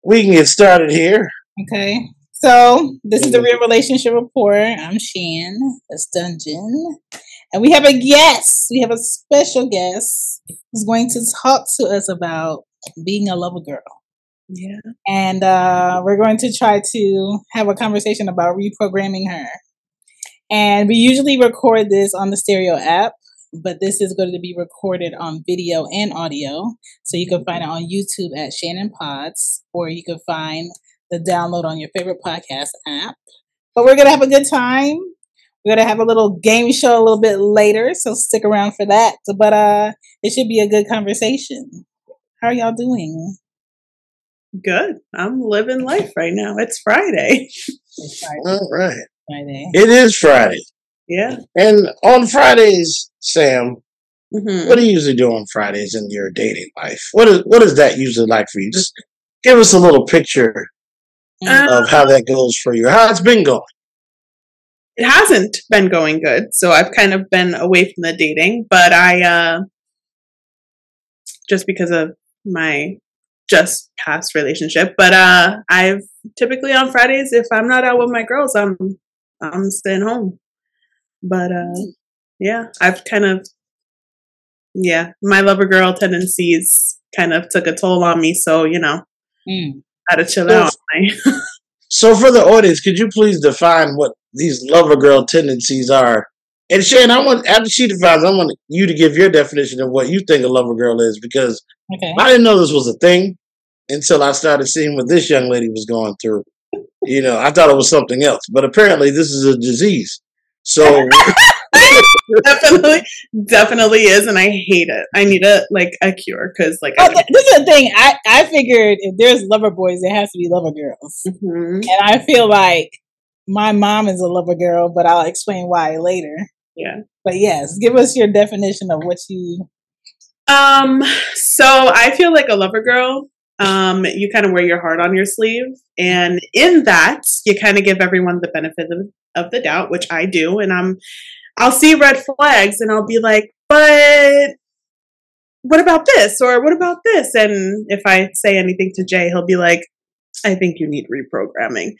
We can get started here. Okay. So this is the Real Relationship Report. I'm Shan. That's Dungeon. And we have a guest. We have a special guest who's going to talk to us about being a lover girl. Yeah. And we're going to try to have a conversation about reprogramming her. And we usually record this on the Stereo app, but this is going to be recorded on video and audio. So you can find it on YouTube at Shannon Pods, or you can find the download on your favorite podcast app. But we're going to have a good time. We're going to have a little game show a little bit later, so stick around for that. But it should be a good conversation. How are y'all doing? Good. I'm living life right now. It's Friday. It's Friday. All right. Friday. It is Friday. Yeah. And on Fridays, Sam, Mm-hmm. what do you usually do on Fridays in your dating life? What is that usually like for you? Just give us a little picture of how that goes for you. How it's been going. It hasn't been going good, so I've kind of been away from the dating, but I just because of my just past relationship, but I've typically on Fridays, if I'm not out with my girls, I'm staying home. But yeah, I've kind of my lover girl tendencies kind of took a toll on me, so had to chill out. So for the audience, could you please define what these lover girl tendencies are? And Shan, after she defines, I want you to give your definition of what you think a lover girl is, because I didn't know this was a thing until I started seeing what this young lady was going through. I thought it was something else, but apparently this is a disease. So definitely is, and I hate it. I need a cure, because this is the thing. I figured if there's lover boys, there has to be lover girls, and I feel like my mom is a lover girl, but I'll explain why later. Yeah, but yes, give us your definition of what you. So I feel like a lover girl. You kind of wear your heart on your sleeve, and in that, you kind of give everyone the benefit of the doubt, which I do, and I'll see red flags, and I'll be like, but what about this? Or what about this? And if I say anything to Jay, he'll be like, I think you need reprogramming.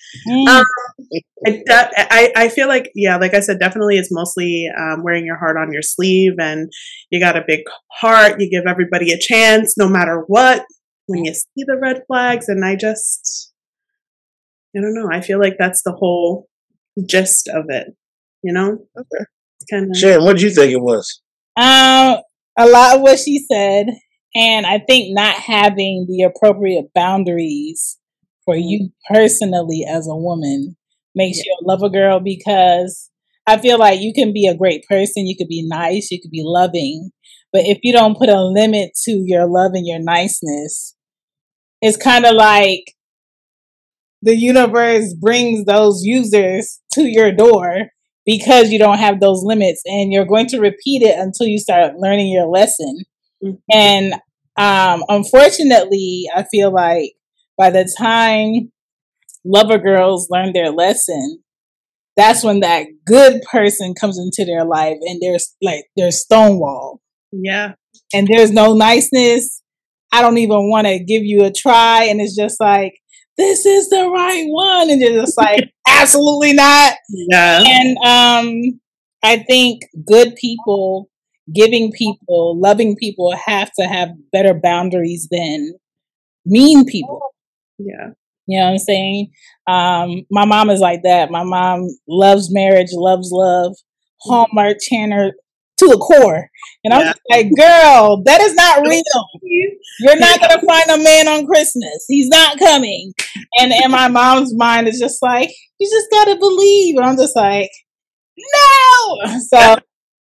I feel like, like I said, definitely it's mostly wearing your heart on your sleeve, and you got a big heart. You give everybody a chance, no matter what, when you see the red flags. And I don't know. I feel like that's the whole gist of it, Okay. Kind of. Shan, what did you think it was? A lot of what she said, and I think not having the appropriate boundaries for you personally as a woman makes you a lover girl, because I feel like you can be a great person, you could be nice, you could be loving, but if you don't put a limit to your love and your niceness, it's kind of like the universe brings those users to your door because you don't have those limits, and you're going to repeat it until you start learning your lesson. Mm-hmm. And unfortunately, I feel like by the time lover girls learn their lesson, that's when that good person comes into their life, and they're stonewalled. Yeah. And there's no niceness. I don't even want to give you a try. And it's just like, this is the right one. And you're just like, absolutely not. Yeah. And I think good people, giving people, loving people have to have better boundaries than mean people. Yeah. You know what I'm saying? My mom is like that. My mom loves marriage, loves love, Hallmark Channel to the core. And I'm just like, girl, that is not real. You're not going to find a man on Christmas. He's not coming. And in my mom's mind, it's just like, you just got to believe. And I'm just like, no. So,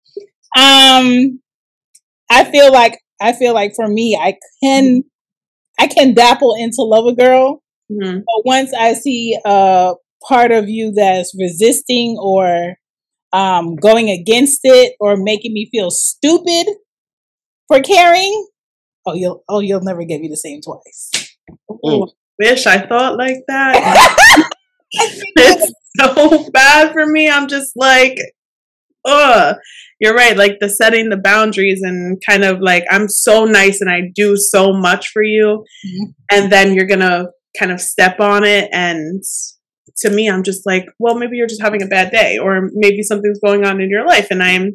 I feel like for me, I can dapple into Lover Girl. Mm-hmm. But once I see a part of you that's resisting or going against it or making me feel stupid for caring, you'll never get me the same twice. Wish I thought like that. It's so bad for me. I'm just like, you're right. Like the setting the boundaries and kind of like, I'm so nice and I do so much for you. Mm-hmm. And then you're going to kind of step on it. And to me, I'm just like, well, maybe you're just having a bad day, or maybe something's going on in your life. And I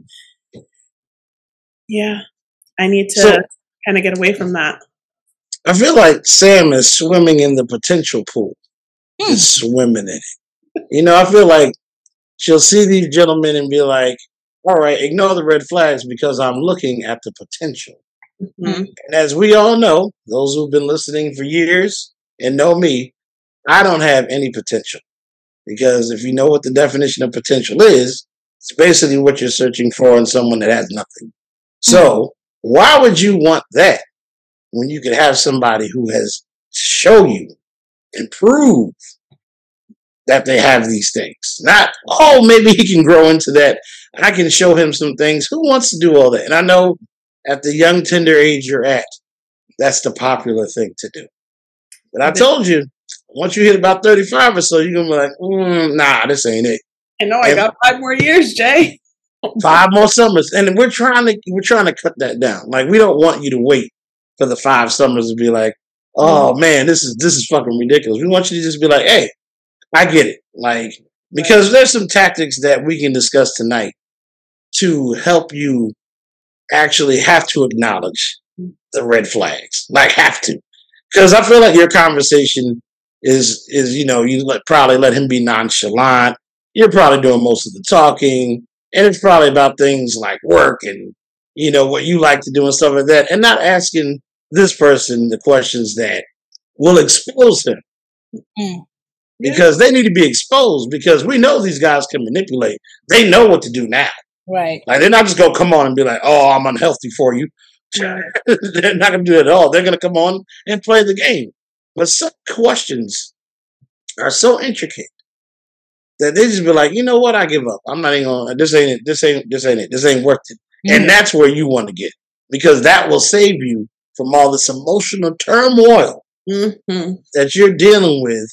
need to kind of get away from that. I feel like Sam is swimming in the potential pool. Just swimming in it. I feel like she'll see these gentlemen and be like, all right, ignore the red flags because I'm looking at the potential. Mm-hmm. And as we all know, those who've been listening for years and know me, I don't have any potential. Because if you know what the definition of potential is, it's basically what you're searching for in someone that has nothing. So why would you want that when you could have somebody who has show you and prove that they have these things? Not, maybe he can grow into that. I can show him some things. Who wants to do all that? And I know at the young, tender age you're at, that's the popular thing to do. But I told you, once you hit about 35 or so, you're going to be like, nah, this ain't it. I know, I got 5 more years, Jay. 5 more summers. And we're trying to cut that down. Like, we don't want you to wait for the 5 summers to be like, oh man, this is fucking ridiculous. We want you to just be like, hey, I get it. Like, because there's some tactics that we can discuss tonight to help you actually have to acknowledge the red flags. Like, have to. Because I feel like your conversation is you probably let him be nonchalant. You're probably doing most of the talking. And it's probably about things like work and, what you like to do and stuff like that. And not asking this person the questions that will expose him. Because they need to be exposed, because we know these guys can manipulate. They know what to do now. Right. Like, they're not just going to come on and be like, oh, I'm unhealthy for you. Right. They're not going to do it at all. They're going to come on and play the game. But some questions are so intricate that they just be like, you know what? I give up. I'm not even going. This ain't it. This ain't it. This ain't worth it. And that's where you want to get, because that will save you from all this emotional turmoil that you're dealing with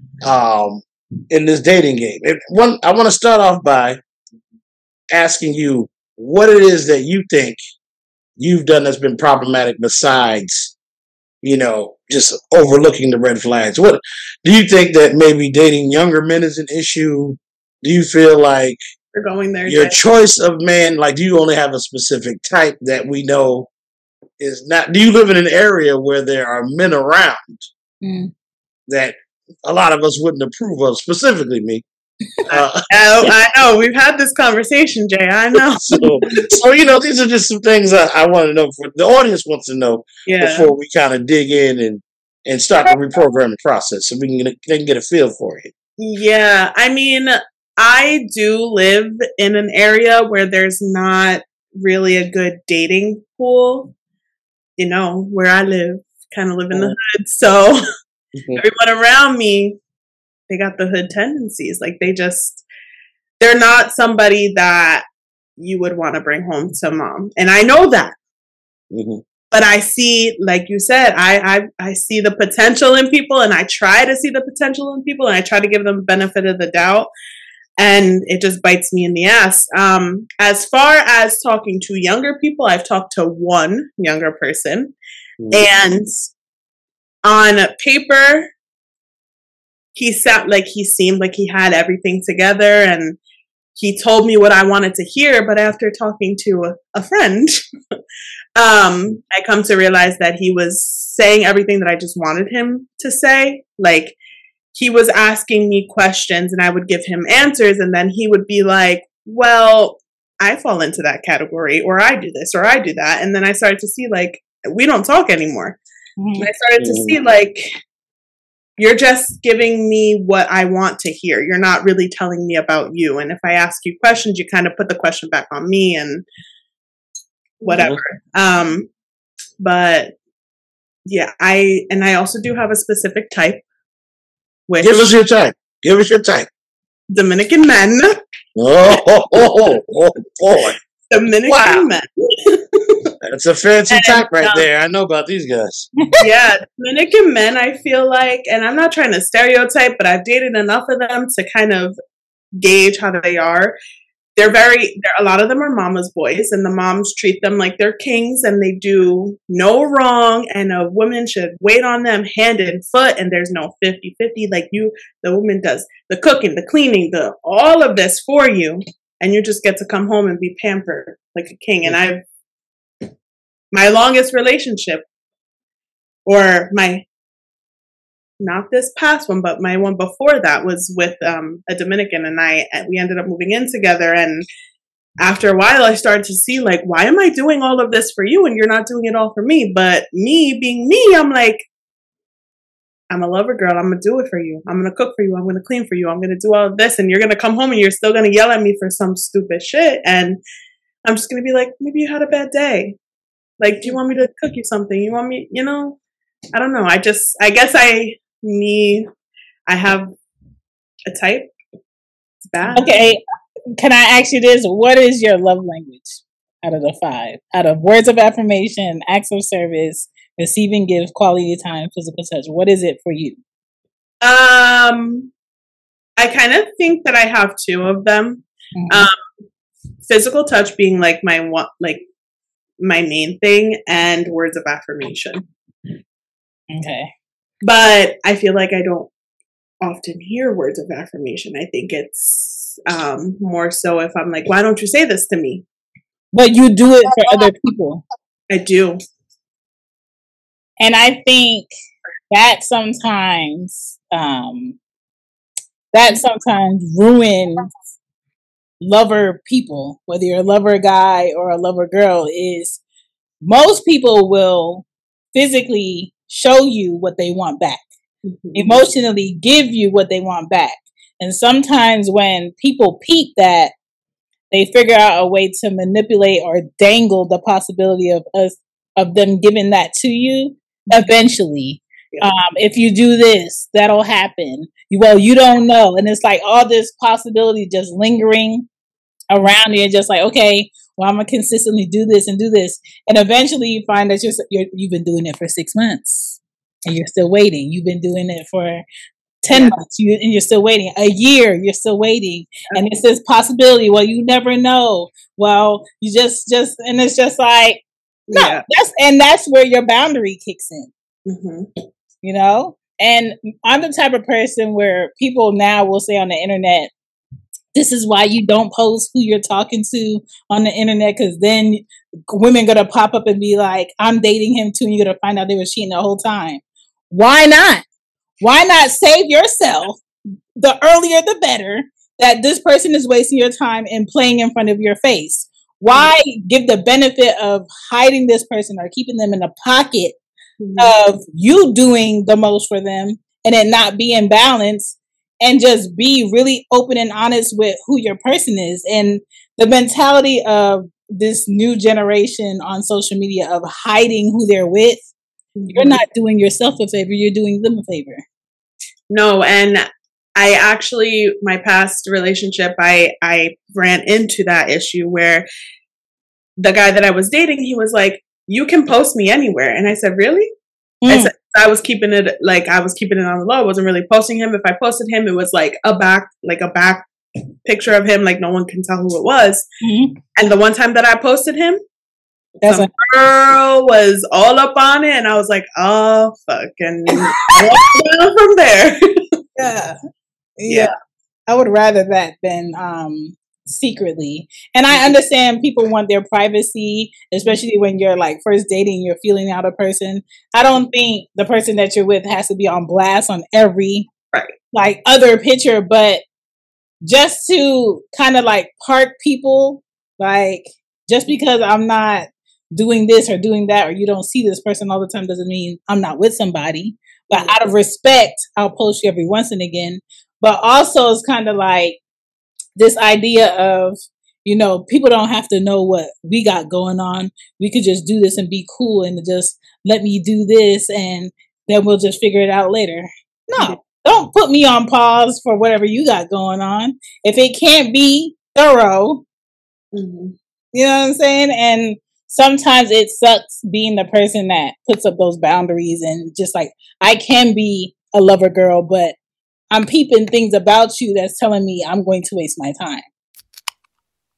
in this dating game. I want to start off by asking you what it is that you think you've done that's been problematic besides, just overlooking the red flags. What do you think that maybe dating younger men is an issue? Do you feel like we're going there? Your choice of man, like, do you only have a specific type that we know is not? Do you live in an area where there are men around that a lot of us wouldn't approve of, specifically me? I know. We've had this conversation, Jay. I know. So these are just some things I want to know. The audience wants to know before we kind of dig in and start the reprogramming process, so they can get a feel for it. Yeah, I mean, I do live in an area where there's not really a good dating pool. Where I live, kind of live in the hood, so everyone around me, they got the hood tendencies. Like, they're not somebody that you would want to bring home to mom. And I know that. But I see, like you said, I see the potential in people, and I try to see the potential in people, and I try to give them the benefit of the doubt. And it just bites me in the ass. As far as talking to younger people, I've talked to one younger person. And on paper, he seemed like he had everything together, and he told me what I wanted to hear. But after talking to a friend, I come to realize that he was saying everything that I just wanted him to say. Like, he was asking me questions and I would give him answers, and then he would be like, well, I fall into that category, or I do this, or I do that. And then I started to see, like, we don't talk anymore. And I started to see, like, you're just giving me what I want to hear. You're not really telling me about you. And if I ask you questions, you kind of put the question back on me and whatever. But yeah, I also do have a specific type. Give us your type. Dominican men. Oh boy. Dominican men. That's a fancy type right there. I know about these guys. Yeah, Dominican men, I feel like, and I'm not trying to stereotype, but I've dated enough of them to kind of gauge how they are. a lot of them are mama's boys, and the moms treat them like they're kings, and they do no wrong, and a woman should wait on them hand and foot, and there's no 50-50. Like the woman does the cooking, the cleaning, all of this for you, and you just get to come home and be pampered like a king. And my longest relationship, or not this past one, but my one before that, was with a Dominican, and we ended up moving in together. And after a while, I started to see, like, why am I doing all of this for you and you're not doing it all for me? But me being me, I'm like, I'm a lover girl. I'm going to do it for you. I'm going to cook for you. I'm going to clean for you. I'm going to do all of this. And you're going to come home and you're still going to yell at me for some stupid shit. And I'm just going to be like, maybe you had a bad day. Like, do you want me to cook you something? You want me, I don't know. I guess I have a type. It's bad. Okay. Can I ask you this? What is your love language out of the 5? Out of words of affirmation, acts of service, receiving gifts, quality time, physical touch. What is it for you? I kind of think that I have 2 of them. Mm-hmm. Physical touch being like my main thing, and words of affirmation. Okay. But I feel like I don't often hear words of affirmation. I think it's more so if I'm like, why don't you say this to me? But you do it for other people. I do. And I think that sometimes ruins lover people, whether you're a lover guy or a lover girl, is most people will physically show you what they want back, emotionally give you what they want back. And sometimes when people peep that, they figure out a way to manipulate or dangle the possibility of them giving that to you eventually. Yeah. If you do this, that'll happen. Well, you don't know. And it's like all this possibility just lingering around you, and just like, okay, well, I'm going to consistently do this and do this. And eventually you find that you've been doing it for 6 months and you're still waiting. You've been doing it for 10 months and you're still waiting. A year, you're still waiting. And it's this possibility. Well, you never know. Well, you just, and it's just like, no, that's where your boundary kicks in, And I'm the type of person where people now will say on the internet, this is why you don't post who you're talking to on the internet, because then women going to pop up and be like, I'm dating him too, and you're going to find out they were cheating the whole time. Why not? Why not save yourself? The earlier, the better, that this person is wasting your time and playing in front of your face. Why give the benefit of hiding this person or keeping them in the pocket of you doing the most for them and it not being balanced? And just be really open and honest with who your person is. And the mentality of this new generation on social media of hiding who they're with, you're not doing yourself a favor, you're doing them a favor. No, and I actually, my past relationship, I ran into that issue where the guy that I was dating, he was like, you can post me anywhere. And I said, really? I said, I was keeping it on the low. I wasn't really posting him. If I posted him, it was like a back picture of him, like no one can tell who it was. And the one time that I posted him, some girl was all up on it, and I was like, oh fuck, and down from there. Yeah. I would rather that than secretly. And I understand people want their privacy, especially when you're like first dating, you're feeling out a person. I don't think the person that you're with has to be on blast on every like other picture, but just to kind of like park people, like just because I'm not doing this or doing that, or you don't see this person all the time, doesn't mean I'm not with somebody. But out of respect, I'll post you every once and again. But also it's kind of like this idea of, people don't have to know what we got going on. We could just do this and be cool and just let me do this and then we'll just figure it out later. No, don't put me on pause for whatever you got going on. If it can't be thorough, you know what I'm saying? And sometimes it sucks being the person that puts up those boundaries and just like, I can be a lover girl, but I'm peeping things about you that's telling me I'm going to waste my time.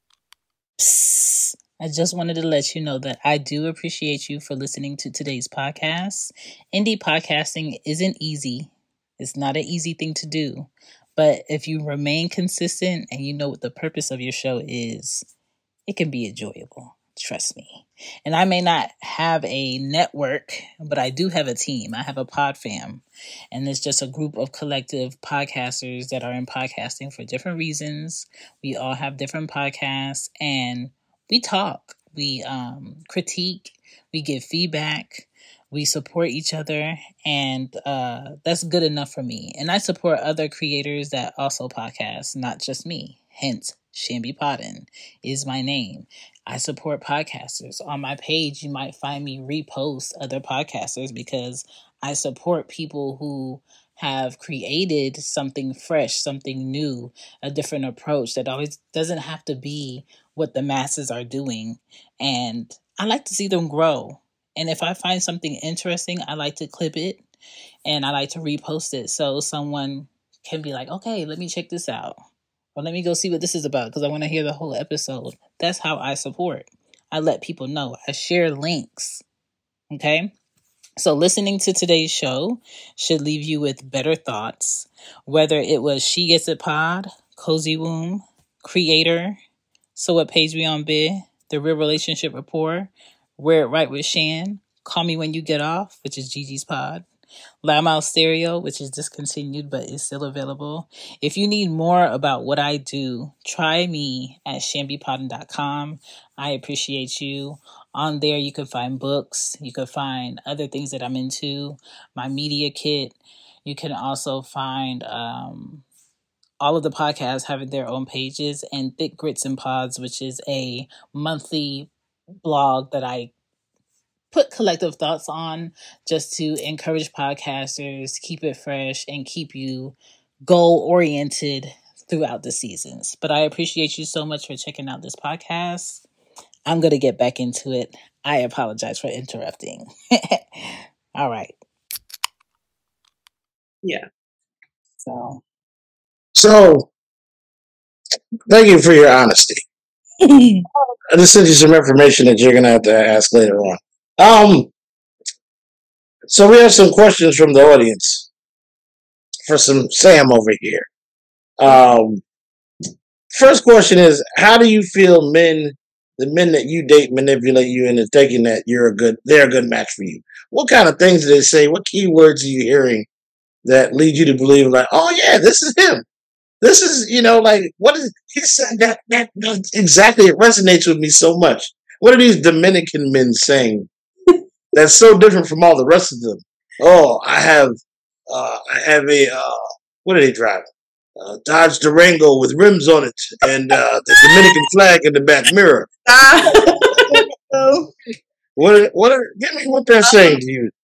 Psst. I just wanted to let you know that I do appreciate you for listening to today's podcast. Indie podcasting isn't easy. It's not an easy thing to do. But if you remain consistent and you know what the purpose of your show is, it can be enjoyable. Trust me. And I may not have a network, but I do have a team. I have a pod fam. And it's just a group of collective podcasters that are in podcasting for different reasons. We all have different podcasts and we talk. We critique. We give feedback. We support each other. And that's good enough for me. And I support other creators that also podcast, not just me. Hence, Shambi Podden is my name. I support podcasters. On my page, you might find me repost other podcasters because I support people who have created something fresh, something new, a different approach that always doesn't have to be what the masses are doing. And I like to see them grow. And if I find something interesting, I like to clip it and I like to repost it so someone can be like, okay, let me check this out. Or let me go see what this is about because I want to hear the whole episode. That's how I support. I let people know. I share links. Okay? So listening to today's show should leave you with better thoughts. Whether it was She Gets It Pod, Cozy Womb, Creator, So What Page We On Bid, The Real Relationship Rapport, Wear It Right with Shan, Call Me When You Get Off, which is Gigi's pod, Loudmouth Stereo, which is discontinued but is still available. If you need more about what I do, try me at shambipodden.com. I appreciate you. On there, you can find books. You can find other things that I'm into, my media kit. You can also find all of the podcasts having their own pages, and Thick Grits and Pods, which is a monthly blog that I put collective thoughts on just to encourage podcasters, keep it fresh, and keep you goal-oriented throughout the seasons. But I appreciate you so much for checking out this podcast. I'm going to get back into it. I apologize for interrupting. All right. Yeah. So, thank you for your honesty. I just sent you some information that you're going to have to ask later on. So we have some questions from the audience for some Sam over here. First question is, how do you feel the men that you date manipulate you into thinking that they're a good match for you? What kind of things do they say? What keywords are you hearing that lead you to believe like, oh yeah, this is him? This is, like, what is he said that exactly, it resonates with me so much. What are these Dominican men saying that's so different from all the rest of them? Oh, I have a what are they driving? Dodge Durango with rims on it and the Dominican flag in the back mirror. Give me what they're saying to you.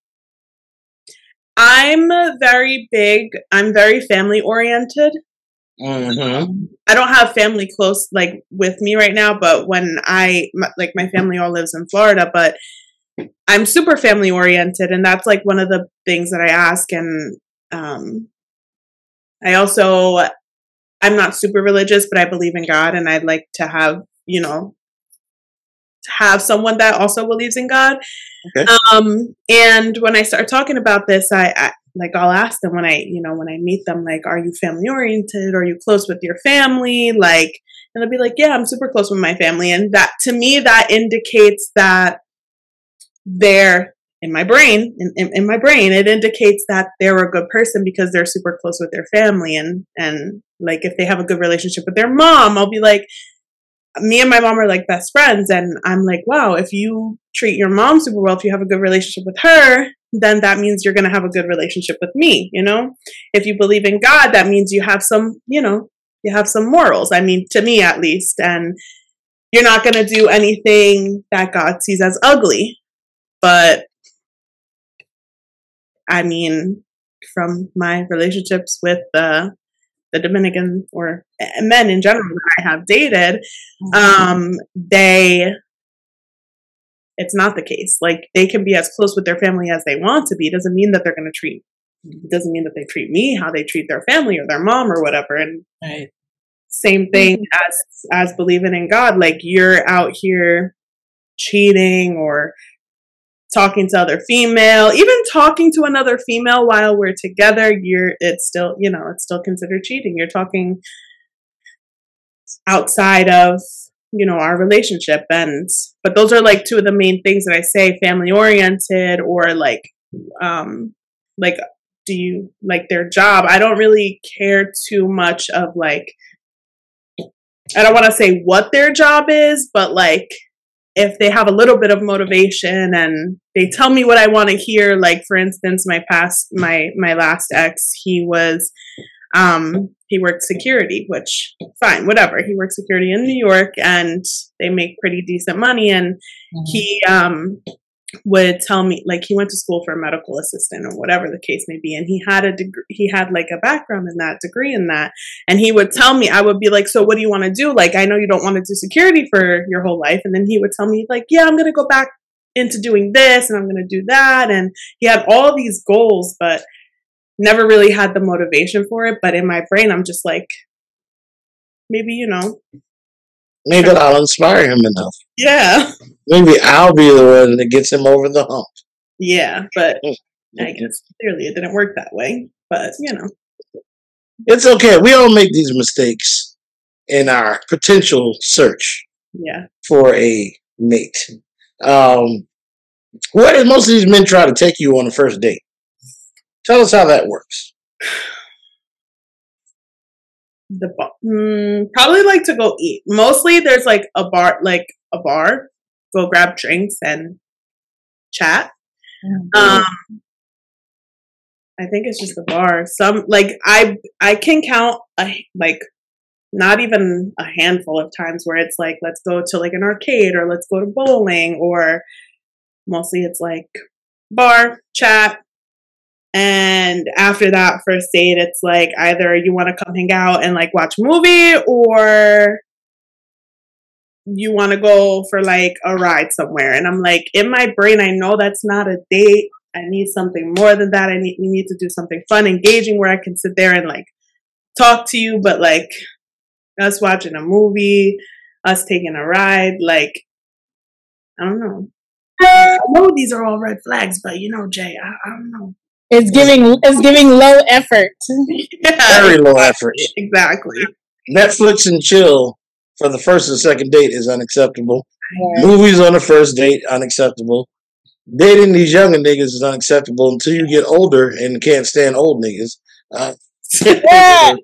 I'm very family oriented. Mm-hmm. I don't have family close like with me right now, but when my family all lives in Florida, but I'm super family oriented, and that's like one of the things that I ask. And I'm not super religious, but I believe in God, and I'd like to have someone that also believes in God. Okay. And when I start talking about this, I'll ask them when I meet them, like, are you family oriented? Are you close with your family? Like, and they'll be like, yeah, I'm super close with my family. And that, to me, that indicates that they're in my brain, it indicates that they're a good person because they're super close with their family. And like, if they have a good relationship with their mom, I'll be like, me and my mom are like best friends. And I'm like, wow, if you treat your mom super well, if you have a good relationship with her, then that means you're going to have a good relationship with me. If you believe in God, that means you have some morals. I mean, to me at least, and you're not going to do anything that God sees as ugly. But I mean, from my relationships with the Dominican or men in general that I have dated, it's not the case. Like, they can be as close with their family as they want to be. It doesn't mean that they're going to treat me how they treat their family or their mom or whatever. And right. same thing as believing in God. Like, you're out here cheating or talking to other female, even talking to another female while we're together, it's still, it's still considered cheating. You're talking outside of, our relationship. But those are like two of the main things that I say: family oriented, or like do you like their job? I don't really care too much of like, I don't want to say what their job is, but like, if they have a little bit of motivation and they tell me what I want to hear, like, for instance, my last ex, he worked security, which fine, whatever. He worked security in New York and they make pretty decent money. And he would tell me, like, he went to school for a medical assistant or whatever the case may be. And he had a degree, he had like a background in that, degree in that. And he would tell me, I would be like, so what do you want to do? Like, I know you don't want to do security for your whole life. And then he would tell me like, yeah, I'm going to go back into doing this and I'm going to do that. And he had all these goals, but never really had the motivation for it. But in my brain, I'm just like, maybe, maybe I'll inspire him enough. Yeah. Maybe I'll be the one that gets him over the hump. Yeah, but I guess clearly it didn't work that way. But, It's okay. We all make these mistakes in our potential search for a mate. Where did most of these men try to take you on the first date? Tell us how that works. Probably like to go eat. Mostly there's like a bar, go grab drinks and chat. I think it's just the bar. Some, like, I can count not even a handful of times where it's like, let's go to like an arcade or let's go to bowling, or mostly it's like bar, chat. And after that first date, it's like either you want to come hang out and like watch a movie, or you want to go for like a ride somewhere. And I'm like, in my brain, I know that's not a date. I need something more than that. We need to do something fun, engaging, where I can sit there and like talk to you. But like us watching a movie, us taking a ride, like, I don't know. I know these are all red flags, but Jay, I don't know. It's giving low effort. Yeah, very low effort. Exactly. Netflix and chill for the first and second date is unacceptable. Yeah. Movies on the first date, unacceptable. Dating these younger niggas is unacceptable until you get older and can't stand old niggas. Then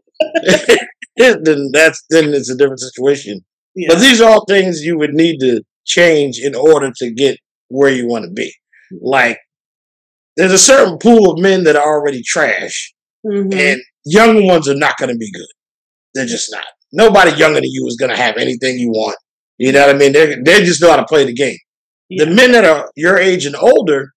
it's a different situation. Yeah. But these are all things you would need to change in order to get where you want to be. Like, there's a certain pool of men that are already trash, and younger ones are not going to be good. They're just not. Nobody younger than you is going to have anything you want. You know what I mean? They just know how to play the game. Yeah. The men that are your age and older,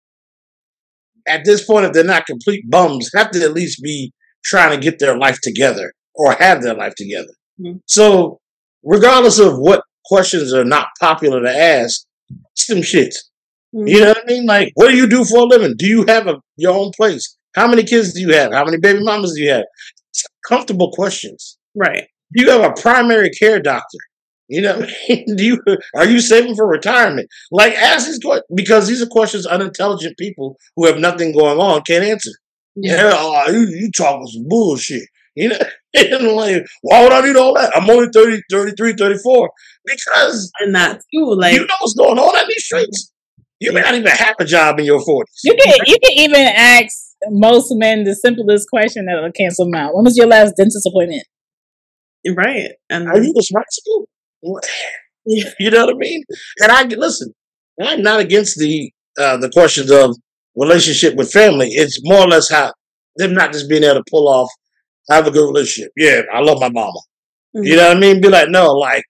at this point, if they're not complete bums, have to at least be trying to get their life together or have their life together. Mm-hmm. So, regardless of what questions are not popular to ask, it's them shits. Mm-hmm. You know what I mean? Like, what do you do for a living? Do you have your own place? How many kids do you have? How many baby mamas do you have? It's comfortable questions. Right. Do you have a primary care doctor? You know, are you saving for retirement? Like, ask these questions, because these are questions unintelligent people who have nothing going on can't answer. Yeah, you talking some bullshit. You know, and like, why would I need all that? I'm only 30, 33, 34. Because, and that too, like, you know what's going on in these streets. You may not even have a job in your 40s. You can even ask most men the simplest question that'll cancel them out. When was your last dentist appointment? Right. And are you responsible? Yeah. You know what I mean? And I'm not against the questions of relationship with family. It's more or less how them not just being able to pull off, I have a good relationship. Yeah, I love my mama. Mm-hmm. You know what I mean? Be like, no, like,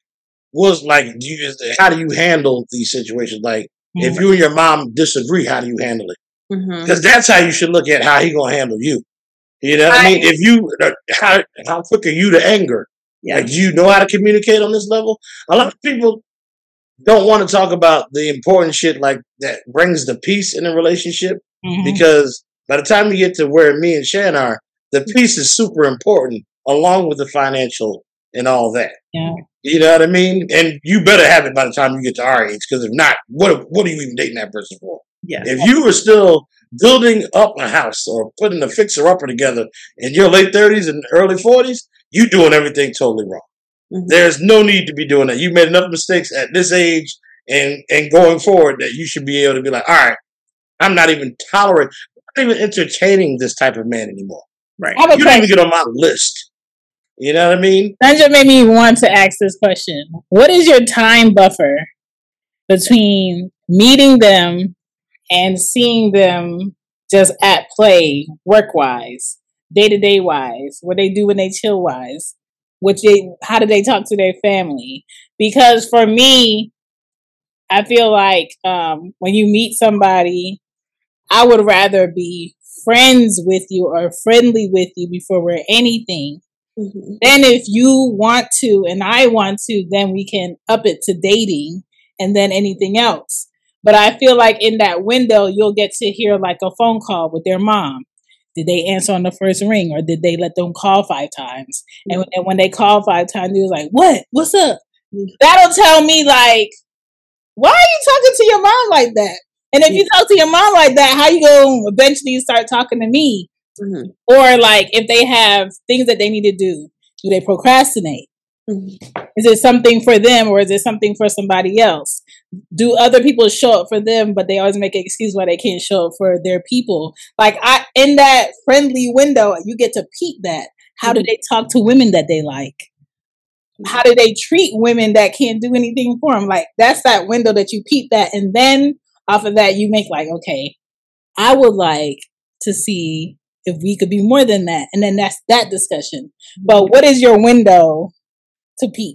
how do you handle these situations? Like, if you and your mom disagree, how do you handle it? Because that's how you should look at how he gonna handle you. You know what I mean? If you, how quick are you to anger? Yeah. Like, do you know how to communicate on this level? A lot of people don't want to talk about the important shit like that brings the peace in a relationship, because by the time you get to where me and Shan are, the peace is super important along with the financial and all that. Yeah. You know what I mean? And you better have it by the time you get to our age, because if not, what are you even dating that person for? Yeah. If you were still building up a house or putting a fixer-upper together in your late 30s and early 40s, you doing everything totally wrong. Mm-hmm. There's no need to be doing that. You made enough mistakes at this age and going forward that you should be able to be like, all right, I'm not even entertaining this type of man anymore. Right. You don't even get on my list. You know what I mean? That just made me want to ask this question. What is your time buffer between meeting them and seeing them just at play, work-wise, day-to-day wise, what they do when they chill wise, how do they talk to their family? Because for me, I feel like when you meet somebody, I would rather be friends with you or friendly with you before we're anything. Mm-hmm. Then if you want to and I want to, then we can up it to dating and then anything else. But I feel like in that window, you'll get to hear like a phone call with their mom. Did they answer on the first ring, or did they let them call 5 times? And when they call 5 times, they was like, what? What's up? That'll tell me like, why are you talking to your mom like that? And if you talk to your mom like that, how you gonna eventually start talking to me? Mm-hmm. Or like if they have things that they need to do they procrastinate? Mm-hmm. Is it something for them or is it something for somebody else? Do other people show up for them, but they always make an excuse why they can't show up for their people? Like in that friendly window, you get to peep that. How do they talk to women that they like? How do they treat women that can't do anything for them? Like that's that window that you peep that. And then off of that, you make like, okay, I would like to see if we could be more than that. And then that's that discussion. But what is your window to peep?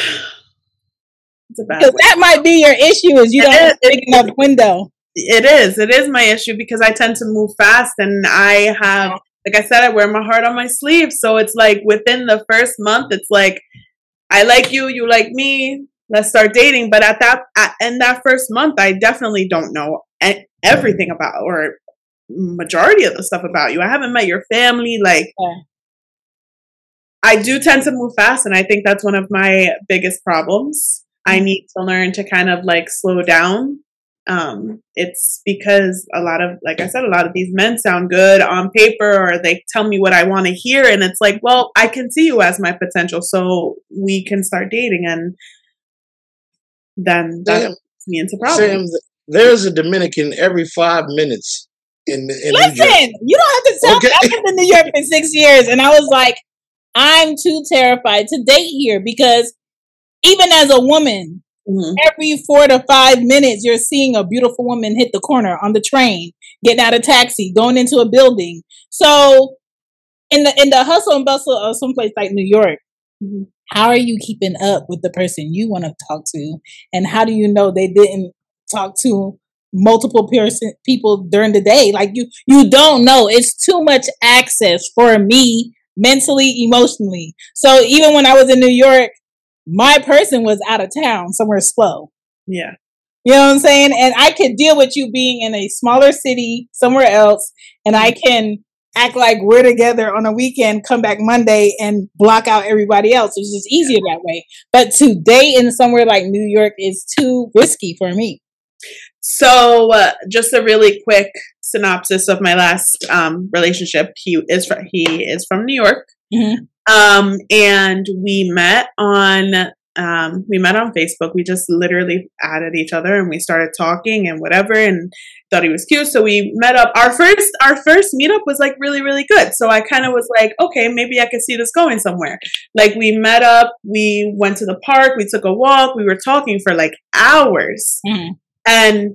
Because that might be your issue is you don't have a big enough window. It is my issue because I tend to move fast and I have, like I said, I wear my heart on my sleeve. So it's like within the first month, it's like, I like you, you like me, let's start dating. But in that first month, I definitely don't know everything about or majority of the stuff about you. I haven't met your family. Like, I do tend to move fast, and I think that's one of my biggest problems. I need to learn to kind of like slow down. It's because like I said, a lot of these men sound good on paper, or they tell me what I want to hear, and it's like, well, I can see you as my potential, so we can start dating, and then that gets me into problems. Sam, there's a Dominican every 5 minutes in Listen, you don't have to tell me. I lived in New York for 6 years, and I was like, I'm too terrified to date here because even as a woman, every 4 to 5 minutes, you're seeing a beautiful woman hit the corner on the train, getting out of taxi, going into a building. So in the hustle and bustle of someplace like New York, how are you keeping up with the person you want to talk to? And how do you know they didn't talk to multiple people during the day? Like you don't know. It's too much access for me mentally, emotionally. So even when I was in New York, my person was out of town, somewhere slow. Yeah. You know what I'm saying? And I could deal with you being in a smaller city somewhere else, and I can act like we're together on a weekend, come back Monday and block out everybody else. It's just easier that way. But to date in somewhere like New York is too risky for me. So just a really quick synopsis of my last relationship. He is from New York. Mm-hmm. And we met on Facebook. We just literally added each other and we started talking and whatever, and thought he was cute. So we met up. Our first meetup was like really, really good. So I kind of was like, okay, maybe I could see this going somewhere. Like we met up, we went to the park, we took a walk, we were talking for like hours. Mm-hmm. And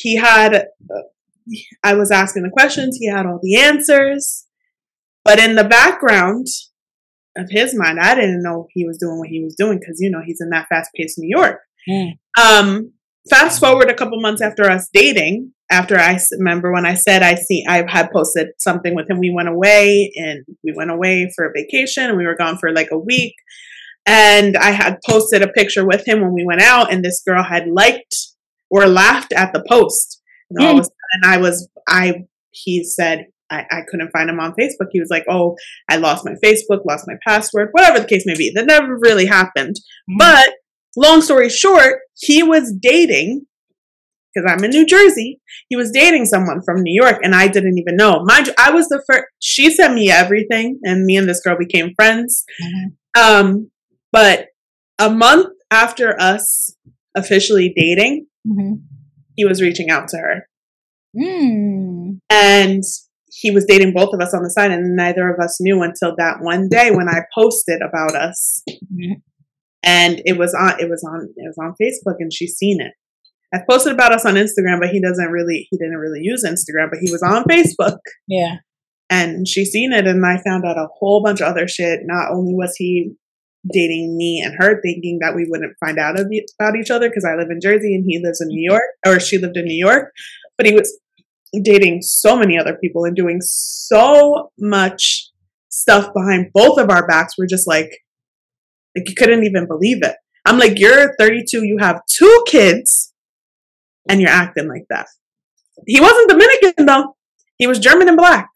I was asking the questions, he had all the answers. But in the background of his mind, I didn't know he was doing what he was doing because, he's in that fast-paced New York. Mm. Fast forward a couple months after us dating, after I remember when I said I had posted something with him. We went away for a vacation and we were gone for like a week. And I had posted a picture with him when we went out, and this girl had liked or laughed at the post. And all of a sudden he said I couldn't find him on Facebook. He was like, oh, I lost my Facebook, lost my password, whatever the case may be. That never really happened. Mm-hmm. But long story short, he was dating, because I'm in New Jersey, he was dating someone from New York, and I didn't even know. Mind you, I was the first. She sent me everything, and me and this girl became friends. Mm-hmm. But a month after us officially dating, mm-hmm. he was reaching out to her. Mm. And he was dating both of us on the side, and neither of us knew until that one day when I posted about us. Mm-hmm. And it was on Facebook, and she's seen it. I posted about us on Instagram, but he didn't really use Instagram, but he was on Facebook. Yeah. And she seen it, and I found out a whole bunch of other shit. Not only was he dating me and her, thinking that we wouldn't find out about each other because I live in Jersey and he lives in New York, or she lived in New York, but he was dating so many other people and doing so much stuff behind both of our backs. We're just like you couldn't even believe it. I'm like, you're 32, you have 2 kids, and you're acting like that. He wasn't Dominican though. He was German and black.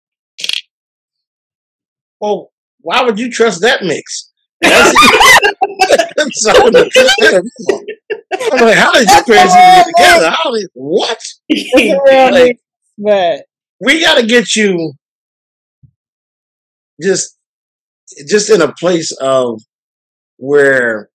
Well, why would you trust that mix? So, I'm like, how did your parents get together? What? Like, but we got to get you just in a place of where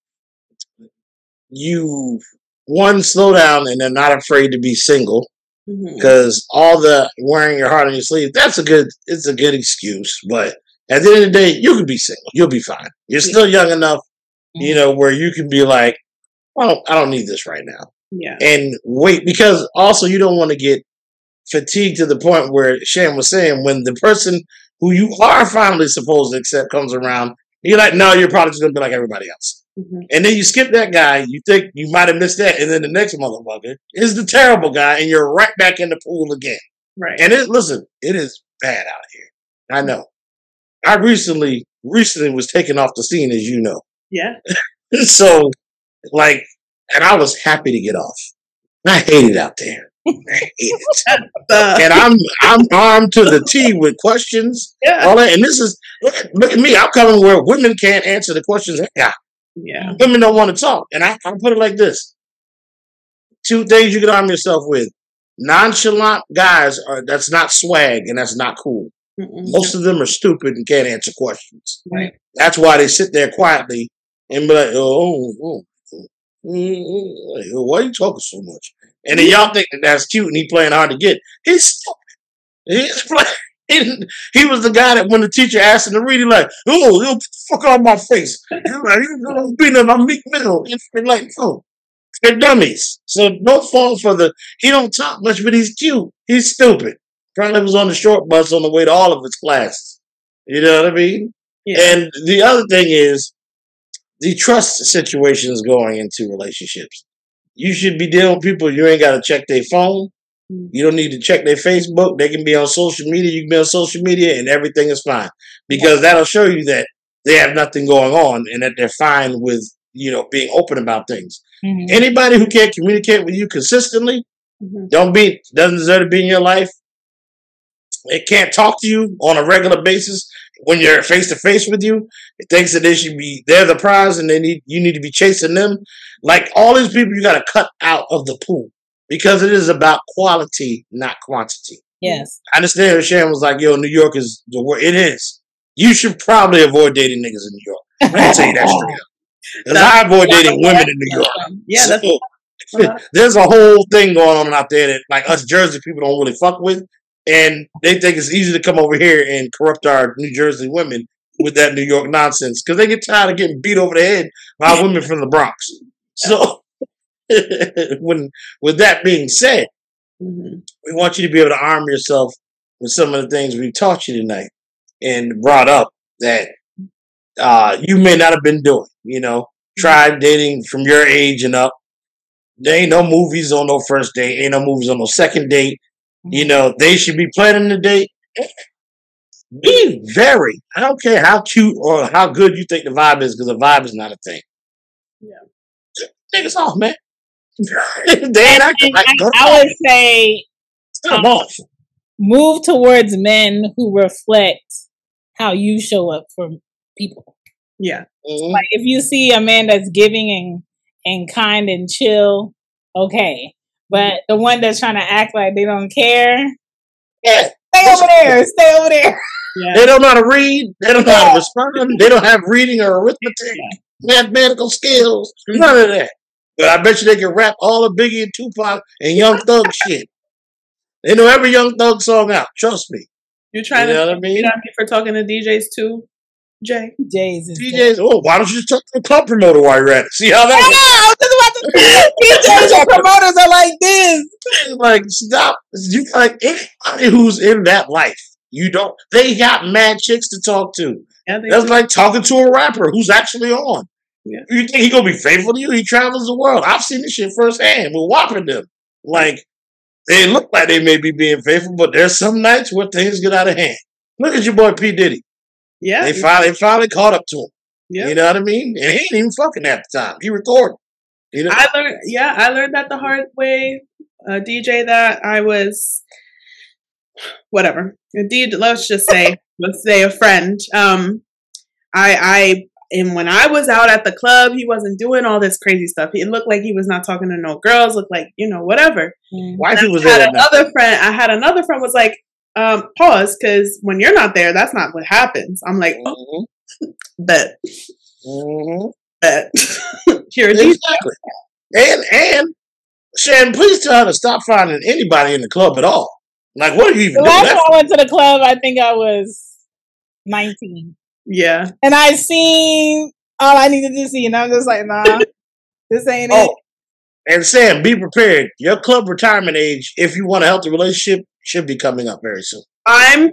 you slow down and are not afraid to be single, because all the wearing your heart on your sleeve, it's a good excuse, but at the end of the day, you can be single. You'll be fine. You're still young enough, where you can be like, I don't need this right now. Yeah. And wait, because also you don't want to get fatigued to the point where Shan was saying, when the person who you are finally supposed to accept comes around, you're like, no, you're probably just going to be like everybody else. Mm-hmm. And then you skip that guy. You think you might have missed that. And then the next motherfucker is the terrible guy. And you're right back in the pool again. Right. And it is bad out here. I know. I recently was taken off the scene, as you know. Yeah. So, like, and I was happy to get off. I hate it out there. I hate it. And I'm armed to the T with questions. Yeah. All that. And this is, look at me. I'm coming where women can't answer the questions I got. Yeah. Women don't want to talk. And I put it like this. 2 things you can arm yourself with. Nonchalant guys that's not swag, and that's not cool. Most of them are stupid and can't answer questions. Right. That's why they sit there quietly and be like, why are you talking so much? And then y'all think that's cute and he playing hard to get. He's stupid. He was the guy that when the teacher asked him to read, he like, oh, you fuck out my face. You're being in my meek middle. It's like, oh, they're dummies. So no fault for he don't talk much, but he's cute. He's stupid. Probably was on the short bus on the way to all of his classes. You know what I mean? Yeah. And the other thing is the trust situations going into relationships. You should be dealing with people. You ain't got to check their phone. You don't need to check their Facebook. They can be on social media. You can be on social media and everything is fine, because that'll show you that they have nothing going on and that they're fine with, being open about things. Mm-hmm. Anybody who can't communicate with you consistently doesn't deserve to be in your life. They can't talk to you on a regular basis when you're face to face with you. It thinks that they're the prize and you need to be chasing them. Like all these people, you got to cut out of the pool, because it is about quality, not quantity. Yes. I understand Shan was like, yo, New York is the word. It is. You should probably avoid dating niggas in New York. I can tell you that straight up. Because I avoid dating women in New York. Yeah, so, there's a whole thing going on out there that like us Jersey people don't really fuck with. And they think it's easy to come over here and corrupt our New Jersey women with that New York nonsense, because they get tired of getting beat over the head by women from the Bronx. So, with that being said, we want you to be able to arm yourself with some of the things we've taught you tonight and brought up that you may not have been doing. Try dating from your age and up. There ain't no movies on no first date. Ain't no movies on no second date. They should be planning the date. Be very. I don't care how cute or how good you think the vibe is, because the vibe is not a thing. Yeah. Niggas off, man. They ain't acting like I would say I'm off. move towards men who reflect how you show up for people. Yeah. Mhm. Like if you see a man that's giving and kind and chill, okay. But the one that's trying to act like they don't care, Yeah. stay over there. Stay over there. Yeah. They don't know how to read. They don't know how to respond. They don't have reading or arithmetic, mathematical skills. None of that. But I bet you they can rap all of Biggie and Tupac and Young Thug shit. They know every Young Thug song out. Trust me. You trying You know to what I mean? beat on me for talking to DJs too, Jay? Jay's is DJs, oh, why don't you just talk to the club promoter while you're at it? See how that I was just about to say, DJs and promoters are like this. works? Like, stop. You like anybody who's in that life. You don't. They got mad chicks to talk to. Yeah, they That's like talking to a rapper who's actually on. Yeah. You think he gonna be faithful to you? He travels the world. I've seen this shit firsthand with whopping them. Like they look like they may be being faithful, but there's some nights where things get out of hand. Look at your boy P Diddy. yeah, They finally caught up to him. yeah. You know what I mean? And he ain't even fucking at the time. He recorded. You know? I learned that the hard way. DJ that I was, whatever. Indeed, let's say a friend. And when I was out at the club, he wasn't doing all this crazy stuff. It looked like he was not talking to no girls. Looked like whatever. Wifey was I there. had another friend was like, pause, because when you're not there, that's not what happens. I'm like, oh, bet. Here it is. Exactly. And Shannon, please tell her to stop finding anybody in the club at all. Like, what are you even The doing? last That time I went to the club, I think I was 19. Yeah. And I seen all I needed to see, and I'm just like, nah, this ain't it. Oh, and Sam, be prepared. Your club retirement age, if you want a healthy relationship, should be coming up very soon. I really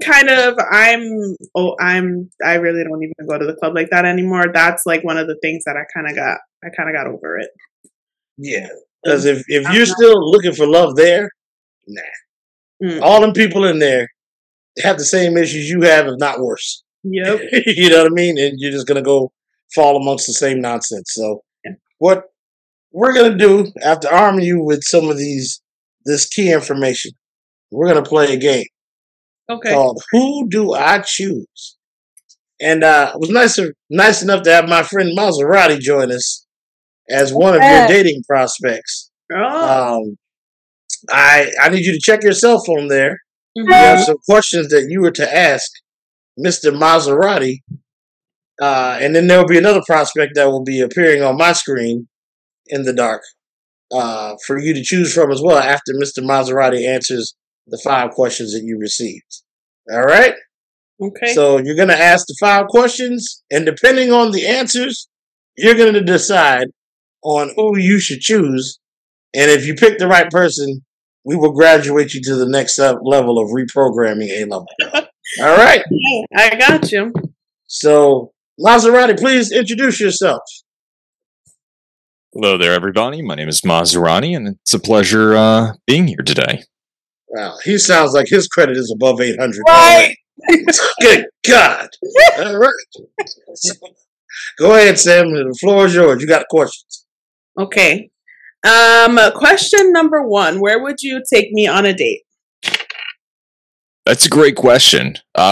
don't even go to the club like that anymore. That's like one of the things that I kind of got over it. Yeah. Because if you're still looking for love there, nah. All them people in there have the same issues you have, if not worse. Yep. You know what I mean? And you're just going to go fall amongst the same nonsense. So what we're going to do, after arming you with some of this key information, we're going to play a game called Who Do I Choose? And it was nice enough to have my friend Maserati join us as one of your dating prospects. I need you to check your cell phone there. You have some questions that you were to ask Mr. Maserati. And then there will be another prospect that will be appearing on my screen in the dark for you to choose from as well after Mr. Maserati answers the 5 questions that you received. All right? Okay. So you're going to ask the 5 questions, and depending on the answers, you're going to decide on who you should choose. And if you pick the right person, we will graduate you to the next level of reprogramming A-level. All right? I got you. So, Maserati, please introduce yourself. Hello there, everybody. My name is Maserati, and it's a pleasure being here today. Wow, he sounds like his credit is above 800. Right. Good God. All right. Go ahead, Sam. The floor is yours. You got questions. Okay. Question number 1. Where would you take me on a date? That's a great question.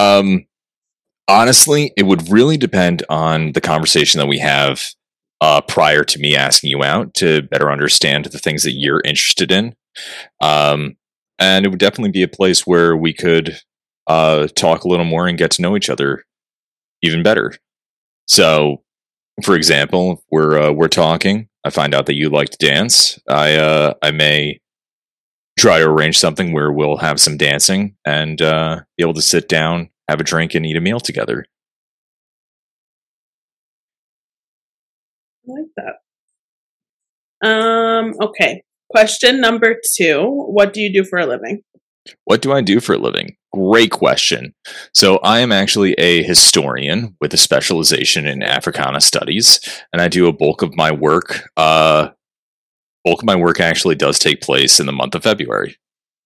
Honestly, it would really depend on the conversation that we have prior to me asking you out to better understand the things that you're interested in. And it would definitely be a place where we could talk a little more and get to know each other even better. So, for example, we're talking. I find out that you like to dance. I may try to arrange something where we'll have some dancing and be able to sit down, have a drink, and eat a meal together. I like that. Okay. Question number 2. What do you do for a living? What do I do for a living? Great question. So I am actually a historian with a specialization in Africana studies, and I do a bulk of my work. Bulk of my work actually does take place in the month of February.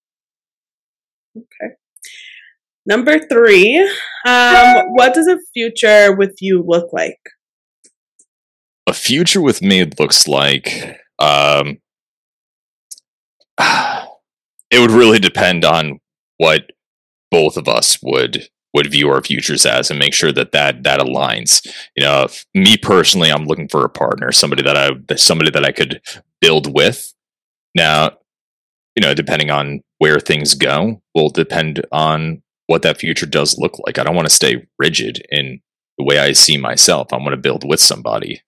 Okay. Number 3. What does a future with you look like? A future with me looks like it would really depend on what both of us would view our futures as, and make sure that aligns. Me personally, I'm looking for a partner, somebody that I could build with. Now, depending on where things go will depend on what that future does look like. I don't want to stay rigid in the way I see myself. I want to build with somebody.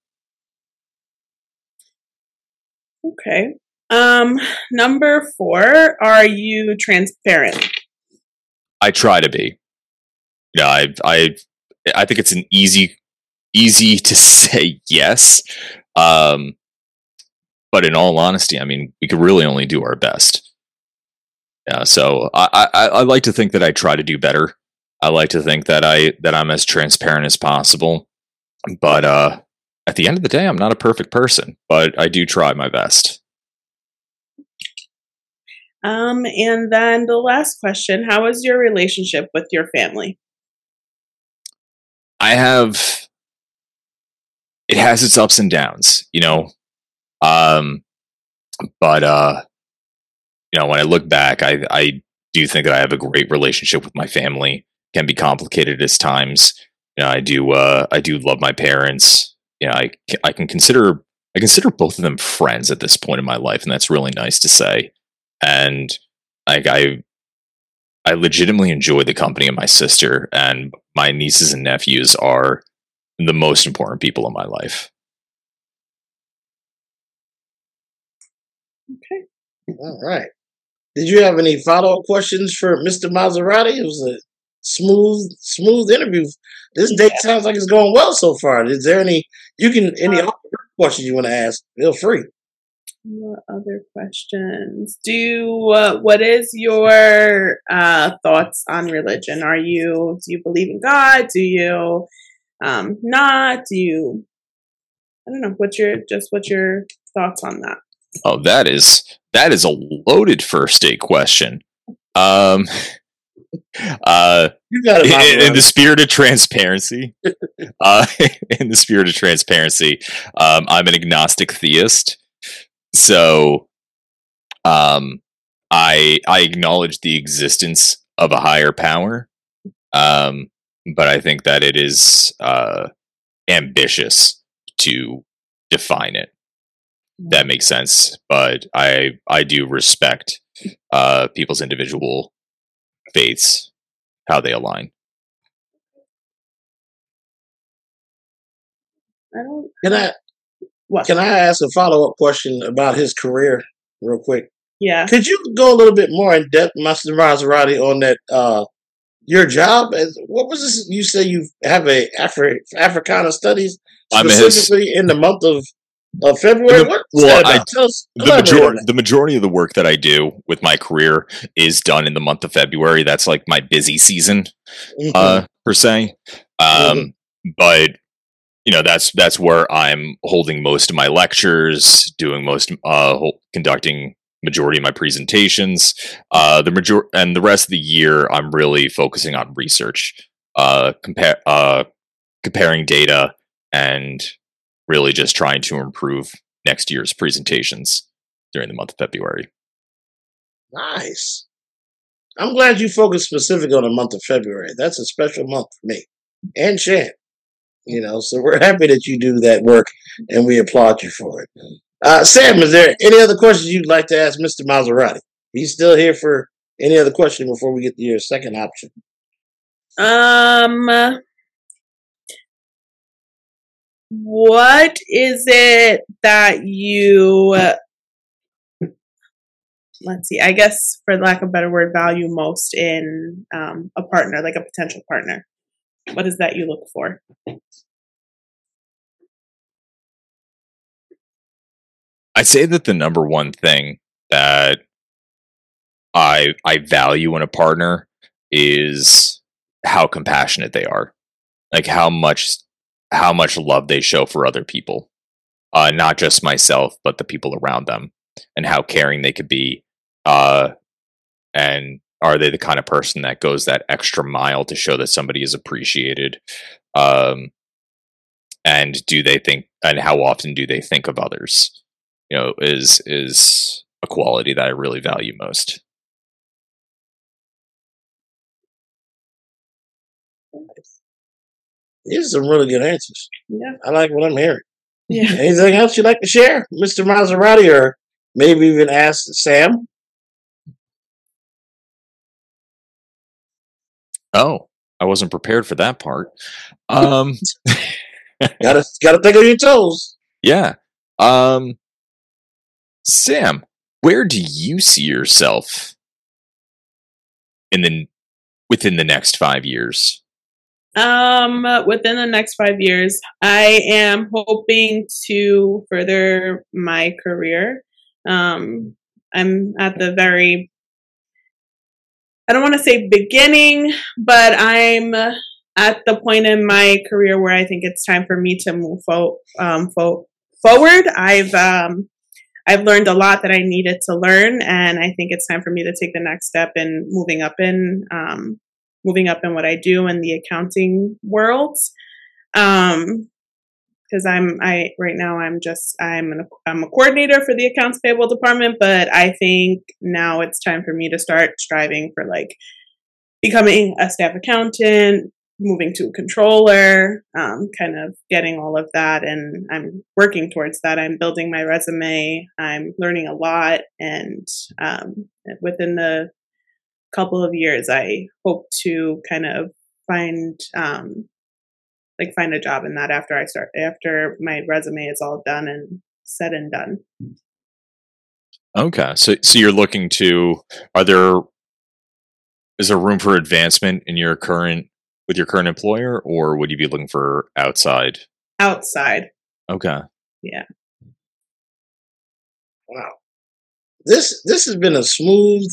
Okay. Number 4, are you transparent? I try to be. I think it's an easy to say yes. But in all honesty, I mean, we could really only do our best. Yeah, so I like to think that I try to do better. I like to think that I'm as transparent as possible. But at the end of the day, I'm not a perfect person, but I do try my best. And then the last question, how is your relationship with your family? It has its ups and downs, but when I look back, I do think that I have a great relationship with my family. It can be complicated at times. I do love my parents. I consider both of them friends at this point in my life, and that's really nice to say. And I legitimately enjoy the company of my sister, and my nieces and nephews are the most important people in my life. Okay. All right. Did you have any follow-up questions for Mr. Maserati? It was a smooth interview. This date sounds like it's going well so far. Is there any other questions you want to ask? Feel free. What other questions? What is your thoughts on religion? Do you believe in God? Do you not? Do you? I don't know. What's your thoughts on that? Oh, that is a loaded first date question. You got it, in the spirit of transparency. I'm an agnostic theist. So, I acknowledge the existence of a higher power, but I think that it is ambitious to define it. That makes sense, but I do respect people's individual faiths, how they align. Can I ask a follow-up question about his career real quick? Yeah. Could you go a little bit more in depth, Mr. Maserati, on that your job? What was this? You say you have a Africana studies specifically in the month of February? The majority of the work that I do with my career is done in the month of February. That's like my busy season, per se. But that's where I'm holding most of my lectures, conducting majority of my presentations. And the rest of the year, I'm really focusing on research, comparing data, and really just trying to improve next year's presentations during the month of February. Nice. I'm glad you focused specifically on the month of February. That's a special month for me and Shan. So we're happy that you do that work, and we applaud you for it. Sam, is there any other questions you'd like to ask Mr. Maserati? He's still here for any other question before we get to your second option. What is it that you, let's see, I guess for lack of a better word, value most in a partner, like a potential partner? What is that you look for? I'd say that the number one thing that I value in a partner is how compassionate they are, like how much love they show for other people, not just myself, but the people around them, and how caring they could be. And are they the kind of person that goes that extra mile to show that somebody is appreciated? And do they think, and how often do they think of others? Is a quality that I really value most. These are some really good answers. Yeah. I like what I'm hearing. Yeah. Anything else you'd like to share, Mr. Maserati, or maybe even ask Sam? Oh, I wasn't prepared for that part. Um, Gotta think on your toes. yeah. Sam, where do you see yourself within the next 5 years? Within the next 5 years, I am hoping to further my career. I'm at the very, I don't want to say beginning, but I'm at the point in my career where I think it's time for me to move forward. I've learned a lot that I needed to learn, and I think it's time for me to take the next step in moving up in what I do in the accounting world. Because I'm a coordinator for the accounts payable department, but I think now it's time for me to start striving for like becoming a staff accountant, moving to a controller, kind of getting all of that. And I'm working towards that. I'm building my resume. I'm learning a lot. And within the couple of years, I hope to kind of find a job in that after my resume is all done and said and done. Okay. So you're looking to, is there room for advancement with your current employer, or would you be looking for outside? Outside. Okay. Yeah. Wow. This has been a smooth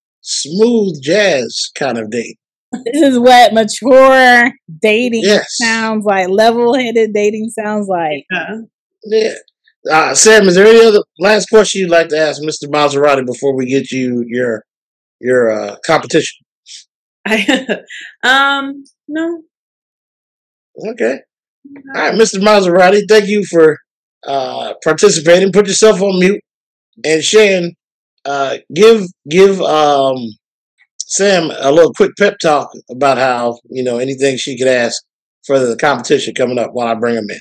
jazz kind of date. This is what mature dating sounds like. Level-headed dating sounds like. Yeah. Sam, is there any other last question you'd like to ask Mr. Maserati before we get you your competition? No. Okay. All right, Mr. Maserati, thank you for participating. Put yourself on mute. And Shan, give Sam a little quick pep talk about how, anything she could ask for the competition coming up while I bring him in.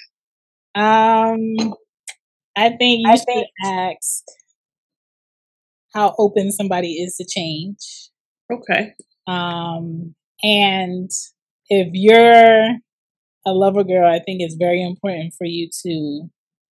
I think you should ask how open somebody is to change. Okay. And if you're a lover girl, I think it's very important for you to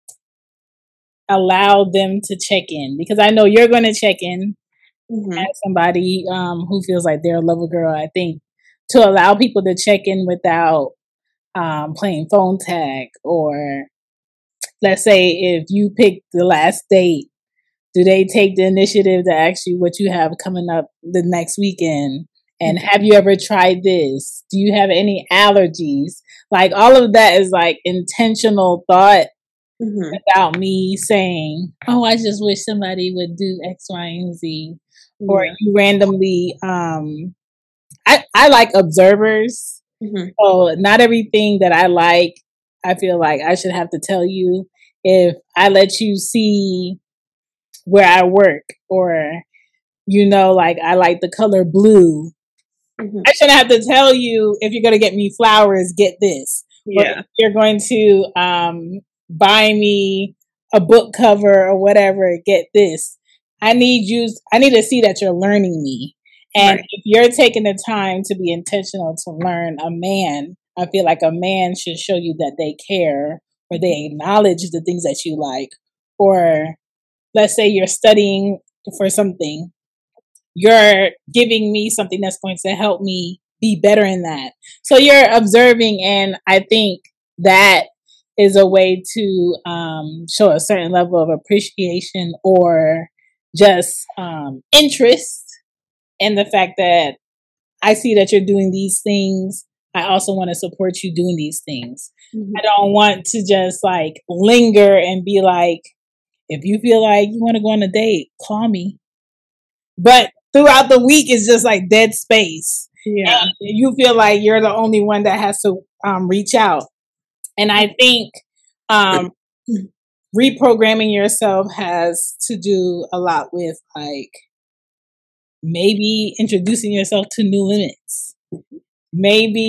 allow them to check in, because I know you're going to check in as somebody who feels like they're a lover girl. I think to allow people to check in without playing phone tag, or let's say if you pick the last date, do they take the initiative to ask you what you have coming up the next weekend? And have you ever tried this? Do you have any allergies? Like, all of that is like intentional thought without me saying, oh, I just wish somebody would do X, Y, and Z. Or you randomly, I like observers. So not everything that I like, I feel like I should have to tell you. If I let you see where I work, or, like I like the color blue, I shouldn't have to tell you, if you're going to get me flowers, get this. Yeah. Or if you're going to buy me a book cover or whatever, get this. I need to see that you're learning me. And if you're taking the time to be intentional to learn a man, I feel like a man should show you that they care, or they acknowledge the things that you like. Or let's say you're studying for something, you're giving me something that's going to help me be better in that. So you're observing, and I think that is a way to show a certain level of appreciation, or just interest in the fact that I see that you're doing these things. I also want to support you doing these things. I don't want to just like linger and be like, if you feel like you want to go on a date, call me. But throughout the week, it's just like dead space. Yeah. And you feel like you're the only one that has to reach out. And I think reprogramming yourself has to do a lot with like maybe introducing yourself to new limits. Maybe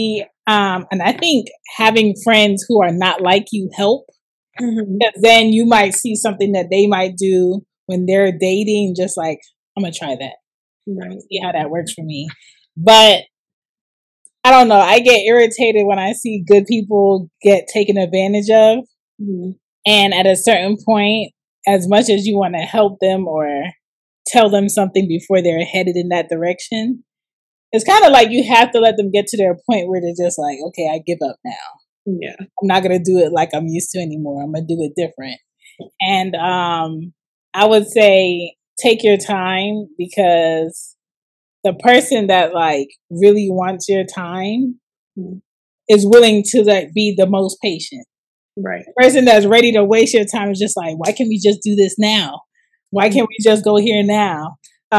And I think having friends who are not like you help. Mm-hmm. Because then you might see something that they might do when they're dating, just like, I'm going to try that. Right. See how that works for me. But I don't know. I get irritated when I see good people get taken advantage of. Mm-hmm. And at a certain point, as much as you want to help them or tell them something before they're headed in that direction, it's kind of like you have to let them get to their point where they're just like, okay, I give up now. Yeah. I'm not going to do it like I'm used to anymore. I'm going to do it different. And I would say take your time, because the person that like really wants your time is willing to like be the most patient. Right. The person that's ready to waste your time is just like, why can't we just do this now? Why can't we just go here now?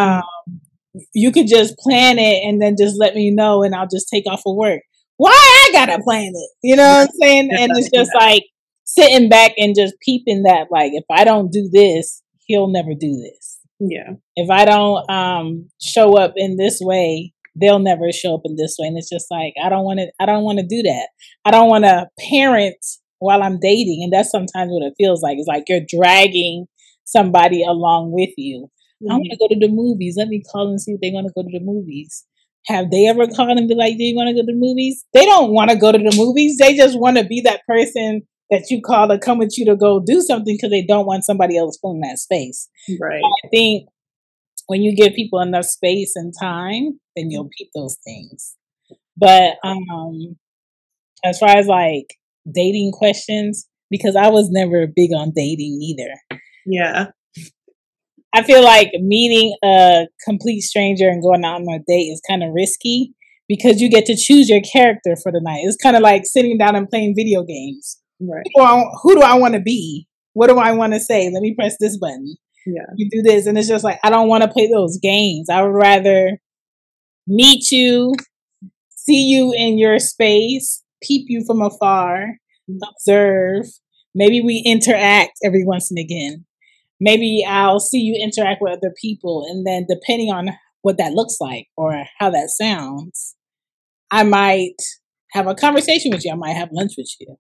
You could just plan it and then just let me know and I'll just take off of work. Why I gotta plan it? You know what I'm saying? And it's just like sitting back and just peeping that, like, if I don't do this, he'll never do this. Yeah. If I don't show up in this way, they'll never show up in this way. And it's just like, I don't want to do that. I don't want to parent while I'm dating. And that's sometimes what it feels like. It's like you're dragging somebody along with you. I want to go to the movies. Let me call and see if they want to go to the movies. Have they ever called and be like, do you want to go to the movies? They don't want to go to the movies. They just want to be that person that you call to come with you to go do something because they don't want somebody else filling that space. Right. I think when you give people enough space and time, then you'll peep those things. But as far as like dating questions, because I was never big on dating either. Yeah. I feel like meeting a complete stranger and going out on a date is kind of risky because you get to choose your character for the night. It's kind of like sitting down and playing video games. Right. Who do I want to be? What do I want to say? Let me press this button. Yeah. You do this. And it's just like, I don't want to play those games. I would rather meet you, see you in your space, peep you from afar, observe. Maybe we interact every once and again. Maybe I'll see you interact with other people. And then depending on what that looks like or how that sounds, I might have a conversation with you. I might have lunch with you.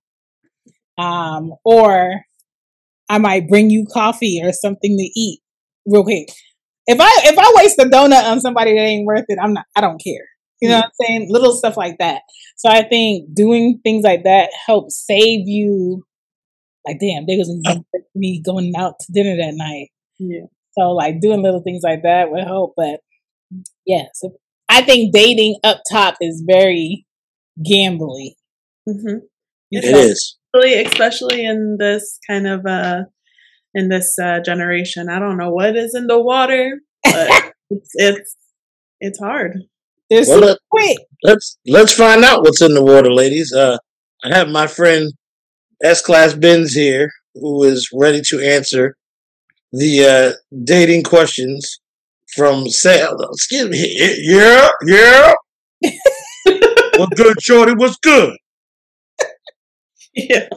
Or I might bring you coffee or something to eat real quick. If I waste a donut on somebody that ain't worth it, I don't care. You know what I'm saying? Little stuff like that. So I think doing things like that helps save you. Like, damn, they was me going out to dinner that night. Yeah. So like doing little things like that would help. But yeah, so I think dating up top is very gambly. Mm-hmm. It is. Especially in this kind of generation. I don't know what is in the water, but it's hard. Well, let's find out what's in the water, ladies. I have my friend S-Class Benz here, who is ready to answer the dating questions from excuse me. Yeah. What's good, shorty? What's good? Yeah.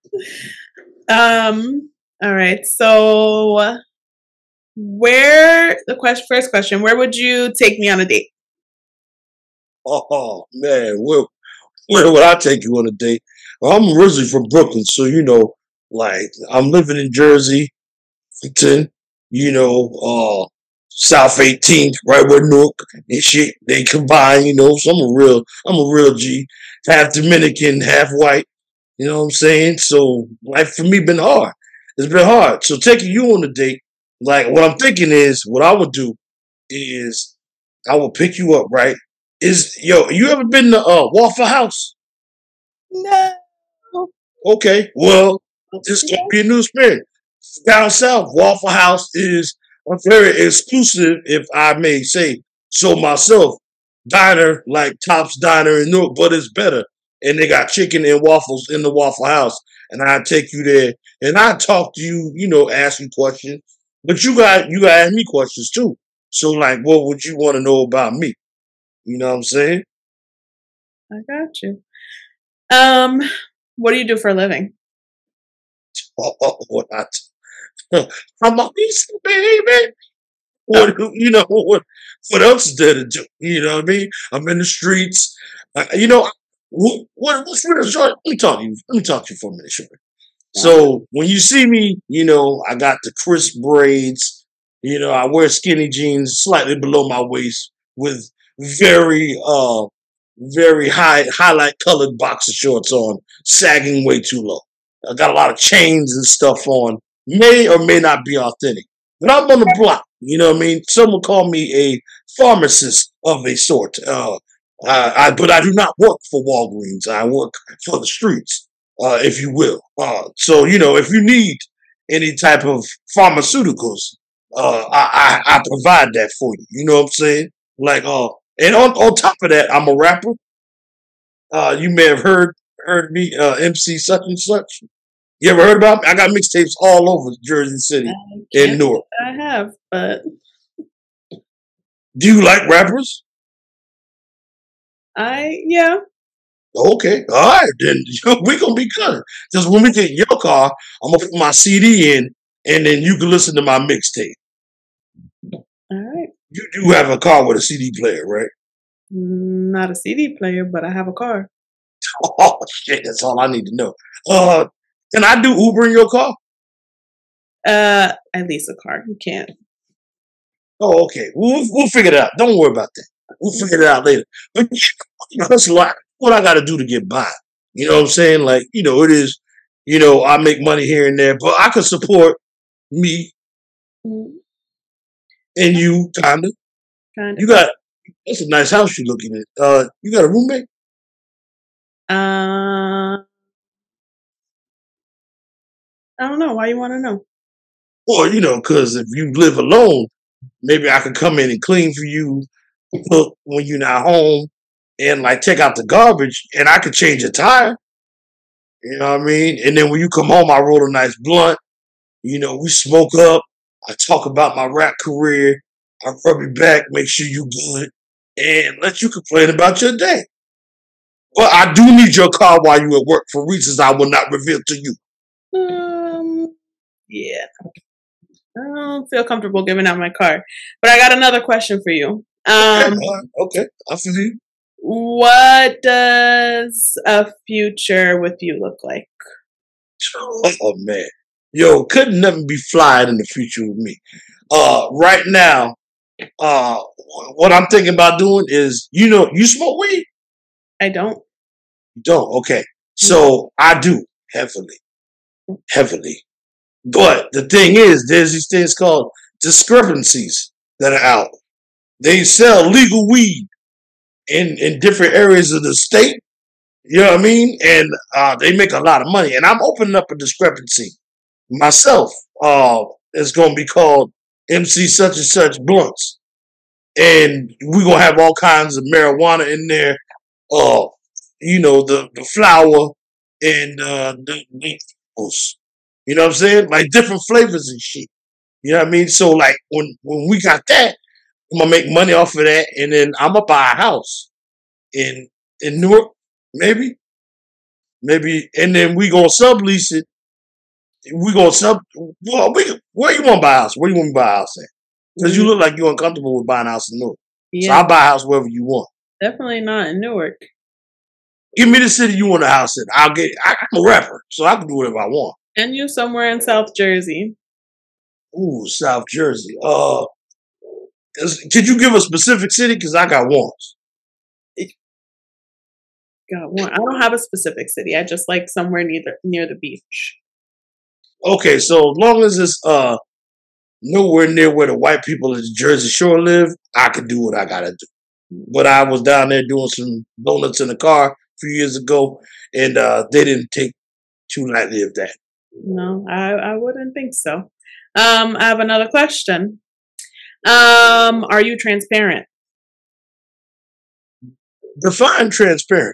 All right. So, first question, where would you take me on a date? Oh man, where would I take you on a date? I'm originally from Brooklyn, so like I'm living in Jersey, South 18th, right where Newark and shit they combine, so I'm a real G, half Dominican, half white, you know what I'm saying? So life for me been hard. It's been hard. So taking you on a date, like what I'm thinking is what I would do is I will pick you up, right? You ever been to Waffle House? No. Okay, well, this is gonna be a new experience. Down south, Waffle House is a very exclusive, if I may say so myself, diner like Tops Diner in Newark, but it's better. And they got chicken and waffles in the Waffle House. And I take you there and I talk to you, ask you questions. But you got ask me questions too. So like, what would you want to know about me? You know what I'm saying? I got you. What do you do for a living? I'm a piece of baby. What else is there to do? You know what I mean? I'm in the streets. what's real short? Let me talk to you. Let me talk to you for a minute, short. So when you see me, I got the crisp braids. I wear skinny jeans slightly below my waist with very very highlight colored boxer shorts on, sagging way too low. I got a lot of chains and stuff on. May or may not be authentic. But I'm on the block. You know what I mean? Some will call me a pharmacist of a sort. But I do not work for Walgreens. I work for the streets, if you will. So if you need any type of pharmaceuticals, I provide that for you. You know what I'm saying? Like, and on top of that, I'm a rapper. You may have heard me, MC such and such. You ever heard about me? I got mixtapes all over Jersey City and Newark. I have, but do you like rappers? Yeah. Okay, all right, then we're gonna be good. Just when we get in your car, I'm gonna put my CD in, and then you can listen to my mixtape. All right. You do have a car with a CD player, right? Not a CD player, but I have a car. Oh shit, that's all I need to know. Can I do Uber in your car? At least a car. You can't. Oh, okay. We'll figure it out. Don't worry about that. We'll figure it out later. But that's a lot. What I got to do to get by. You know what I'm saying? Like, it is. I make money here and there, but I can support me and you, kinda. Kind You of. got. That's a nice house you're looking at. You got a roommate? I don't know. Why you want to know? Or because if you live alone, maybe I could come in and clean for you, cook when you're not home, and like take out the garbage, and I could change a tire. You know what I mean? And then when you come home, I roll a nice blunt. We smoke up. I talk about my rap career. I rub your back, make sure you good, and let you complain about your day. But I do need your car while you at work for reasons I will not reveal to you. Yeah. I don't feel comfortable giving out my car. But I got another question for you. Okay. I feel you. What does a future with you look like? Oh man. Yo, couldn't nothing be flying in the future with me. Right now, what I'm thinking about doing is, you smoke weed? I don't. You don't? Okay. So I do heavily. But the thing is, there's these things called discrepancies that are out. They sell legal weed in different areas of the state. You know what I mean? And they make a lot of money. And I'm opening up a discrepancy myself. It's going to be called MC such and such blunts. And we're going to have all kinds of marijuana in there. The flour and the apples. You know what I'm saying? Like different flavors and shit. You know what I mean? So like when we got that, I'm gonna make money off of that, and then I'm gonna buy a house in Newark, maybe, and then we gonna sublease it. We gonna where you want to buy a house? Where you want to buy a house at? Because you look like you're uncomfortable with buying a house in Newark. So Yeah. I'll buy a house wherever you want. Definitely not in Newark. Give me the city you want a house in. I'm a rapper, so I can do whatever I want. And you somewhere in South Jersey. Ooh, South Jersey. Could you give a specific city? Because I got ones. Got one. I don't have a specific city. I just like somewhere near the beach. Okay, so as long as it's nowhere near where the white people of the Jersey Shore live, I can do what I gotta do. But I was down there doing some donuts in the car a few years ago, and they didn't take too lightly of that. No, I wouldn't think so. I have another question. Are you transparent? Define transparent.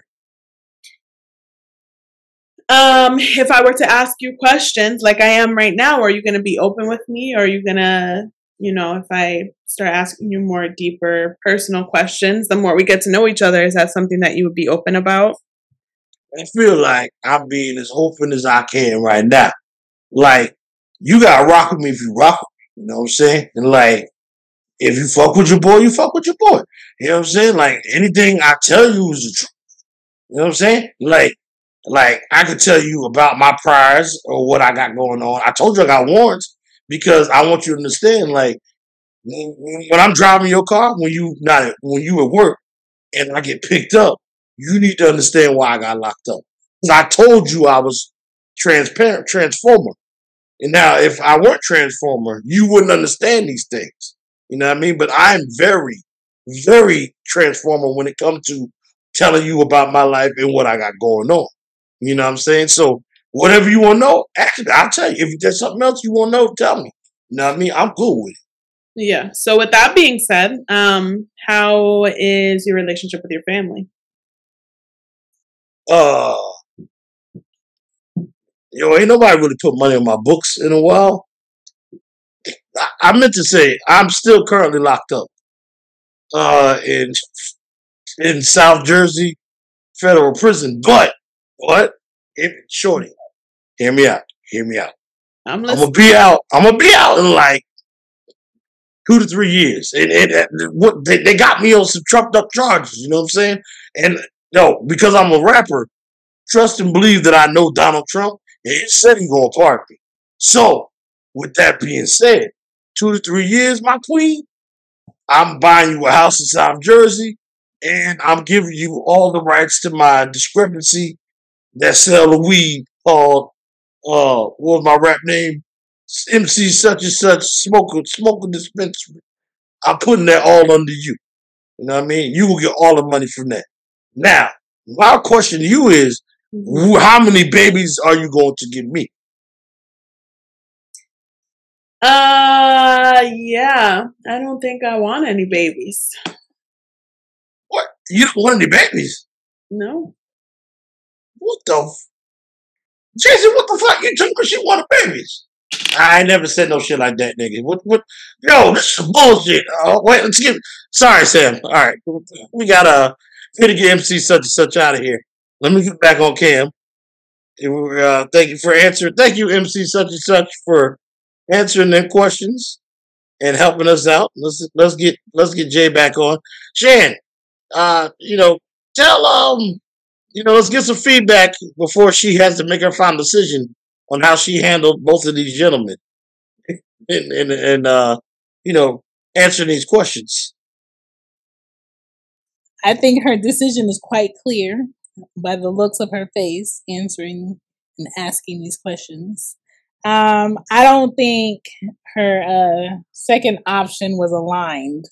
If I were to ask you questions like I am right now, are you going to be open with me? Or are you going to, if I start asking you more deeper personal questions, the more we get to know each other, is that something that you would be open about? I feel like I'm being as open as I can right now. Like, you gotta rock with me if you rock with me. You know what I'm saying? And like, if you fuck with your boy, you fuck with your boy. You know what I'm saying? Like, anything I tell you is the truth. You know what I'm saying? Like I could tell you about my priors or what I got going on. I told you I got warrants because I want you to understand. Like when I'm driving your car, when you at work and I get picked up, you need to understand why I got locked up. 'Cause I told you I was transparent, transformer. And now, if I weren't transformer, you wouldn't understand these things. You know what I mean? But I'm very, very transformer when it comes to telling you about my life and what I got going on. You know what I'm saying? So whatever you want to know, actually, I'll tell you. If there's something else you want to know, tell me. You know what I mean? I'm cool with it. Yeah. So with that being said, how is your relationship with your family? Uh, ain't nobody really put money on my books in a while. I meant to say I'm still currently locked up. In South Jersey federal prison, but shorty, hear me out. Hear me out. I'm I'm listening. gonna be out. I'm gonna be out in like 2 to 3 years, and what they got me on some trucked up charges. You know what I'm saying? And no, because I'm a rapper, trust and believe that I know Donald Trump, and he said he gonna pardon me. So, with that being said, 2 to 3 years, my queen, I'm buying you a house in South Jersey, and I'm giving you all the rights to my discrepancy that sell the weed called what was my rap name? MC such and such smoker dispensary. I'm putting that all under you. You know what I mean? You will get all the money from that. Now, my question to you is, how many babies are you going to give me? Yeah. I don't think I want any babies. What? You don't want any babies? No. What the? Jason, what the fuck? You took her, she wanted babies. I ain't never said no shit like that, nigga. What? Yo, this is bullshit. Wait, let's get. Sorry, Sam. All right, we gotta get MC such and such out of here. Let me get back on cam. Thank you for answering. Thank you, MC such and such, for answering their questions and helping us out. Let's get Jay back on. Shan, tell let's get some feedback before she has to make her final decision on how she handled both of these gentlemen and answering these questions. I think her decision is quite clear by the looks of her face, answering and asking these questions. I don't think her second option was aligned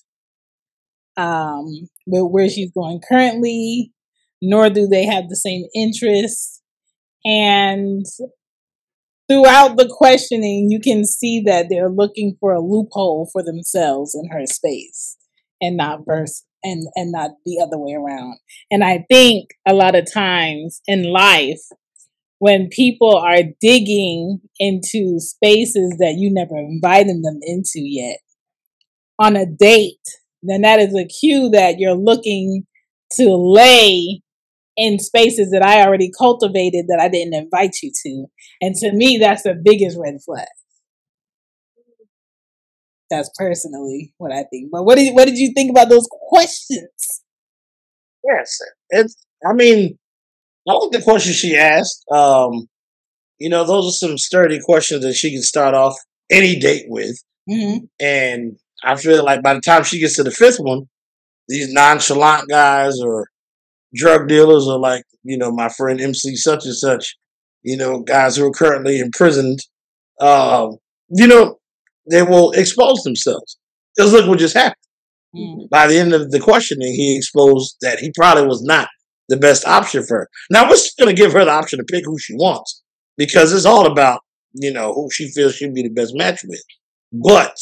with where she's going currently, nor do they have the same interests. And throughout the questioning, you can see that they're looking for a loophole for themselves in her space, and not and not the other way around. And I think a lot of times in life, when people are digging into spaces that you never invited them into yet on a date, then that is a cue that you're looking to lay in spaces that I already cultivated that I didn't invite you to. And to me, that's the biggest red flag. That's personally what I think. But what did you think about those questions? Yes, I mean, I like the questions she asked. Those are some sturdy questions that she can start off any date with. Mm-hmm. And I feel like by the time she gets to the fifth one, these nonchalant guys or drug dealers or like, my friend MC such and such, guys who are currently imprisoned, they will expose themselves. Because look what just happened. Mm. By the end of the questioning, he exposed that he probably was not the best option for her. Now, we're still going to give her the option to pick who she wants because it's all about, who she feels she'd be the best match with. But,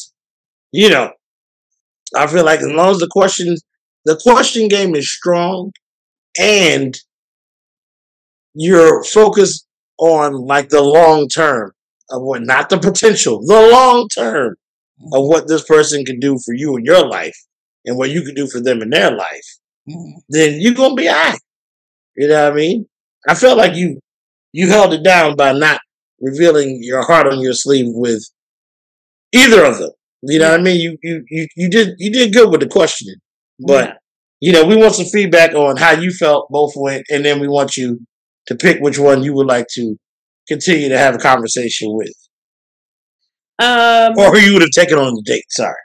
I feel like as long as the question game is strong and you're focused on like the long term of what, not the potential, the long term of what this person can do for you in your life and what you can do for them in their life, then you're going to be all right. You know what I mean? I felt like you held it down by not revealing your heart on your sleeve with either of them. You know what I mean? You did good with the questioning, but we want some feedback on how you felt both went, and then we want you to pick which one you would like to continue to have a conversation with. Or who you would have taken on the date, sorry.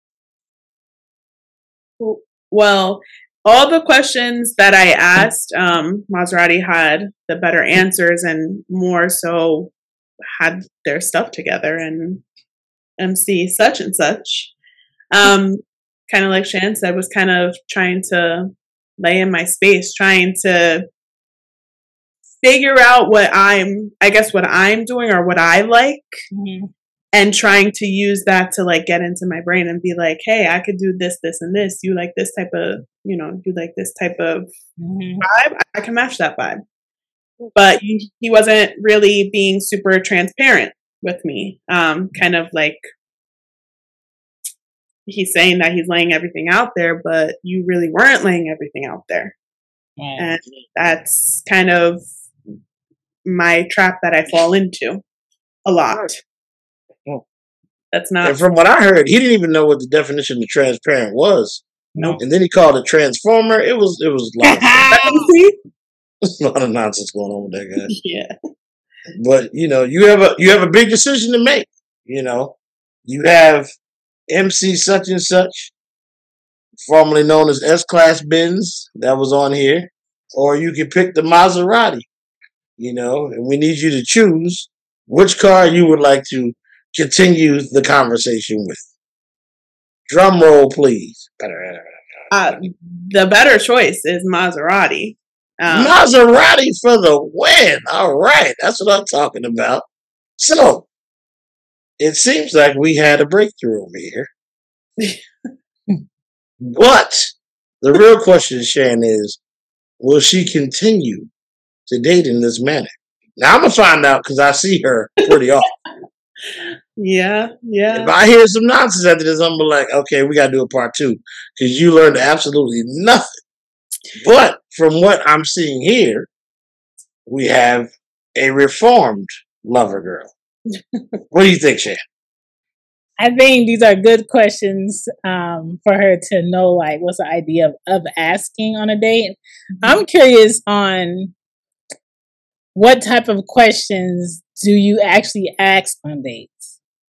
Well, all the questions that I asked, Maserati had the better answers and more so had their stuff together, and MC such and such. Kind of like Shan said, was kind of trying to lay in my space, trying to figure out what I'm doing or what I like, and trying to use that to like get into my brain and be like, hey, I could do this, this, and this. You like this type of, you like this type of vibe? I can match that vibe. But he wasn't really being super transparent with me. Kind of like, he's saying that he's laying everything out there, but you really weren't laying everything out there. Right. And that's kind of my trap that I fall into a lot. That's not. And from what I heard, he didn't even know what the definition of transparent was. Nope. And then he called it transformer. It was a lot of there's a lot of nonsense going on with that guy. Yeah. But you have a big decision to make. You have MC such and such, formerly known as S-Class Benz, that was on here, or you can pick the Maserati. And we need you to choose which car you would like to continue the conversation with. Drum roll, please. The better choice is Maserati. Maserati for the win. All right. That's what I'm talking about. So, it seems like we had a breakthrough over here. But the real question, Shan, is, will she continue to date in this manner? Now, I'm going to find out because I see her pretty often. Yeah. If I hear some nonsense after this, I'm going to be like, okay, we got to do a part 2 because you learned absolutely nothing. But from what I'm seeing here, we have a reformed lover girl. What do you think, Shan? I think these are good questions for her to know, like, what's the idea of asking on a date. I'm curious on what type of questions do you actually ask on dates?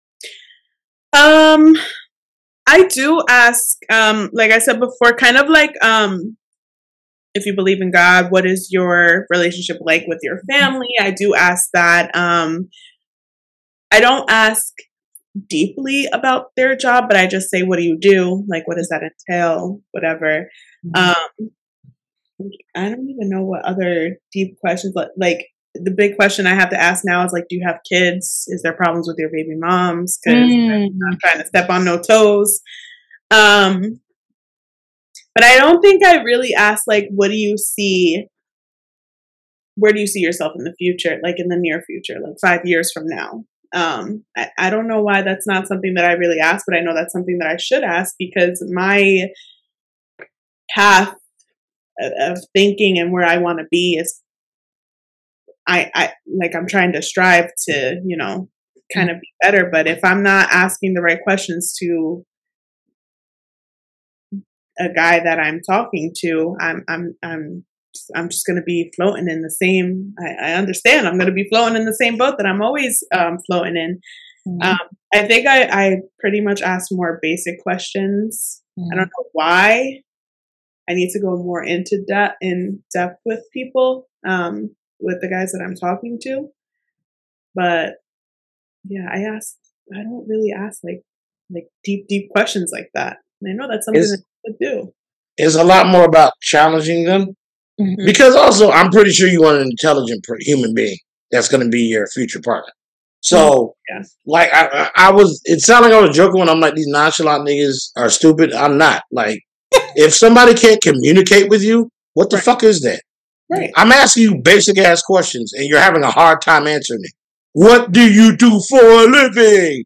I do ask, like I said before, kind of like, if you believe in God, what is your relationship like with your family? I do ask that. I don't ask deeply about their job, but I just say, what do you do? Like, what does that entail? Whatever. I don't even know what other deep questions, like the big question I have to ask now is like, do you have kids? Is there problems with your baby moms? Because I'm trying to step on no toes. But I don't think I really ask, like, where do you see yourself in the future? Like in the near future, like 5 years from now. I don't know why that's not something that I really ask, but I know that's something that I should ask because my path of thinking and where I want to be is I'm trying to strive to, kind of be better. But if I'm not asking the right questions to a guy that I'm talking to, I'm just going to be floating in the same. I understand I'm going to be floating in the same boat that I'm always floating in. I think I pretty much ask more basic questions. I don't know why. I need to go more in depth with people, with the guys that I'm talking to. But yeah, I don't really ask like deep questions like that. And I know that's something that I could do. It's a lot more about challenging them. Because also, I'm pretty sure you want an intelligent human being that's going to be your future partner. So, like, it sounded like I was joking when I'm like, these nonchalant niggas are stupid. I'm not. Like, if somebody can't communicate with you, what the fuck is that? Right. I'm asking you basic ass questions and you're having a hard time answering it. What do you do for a living?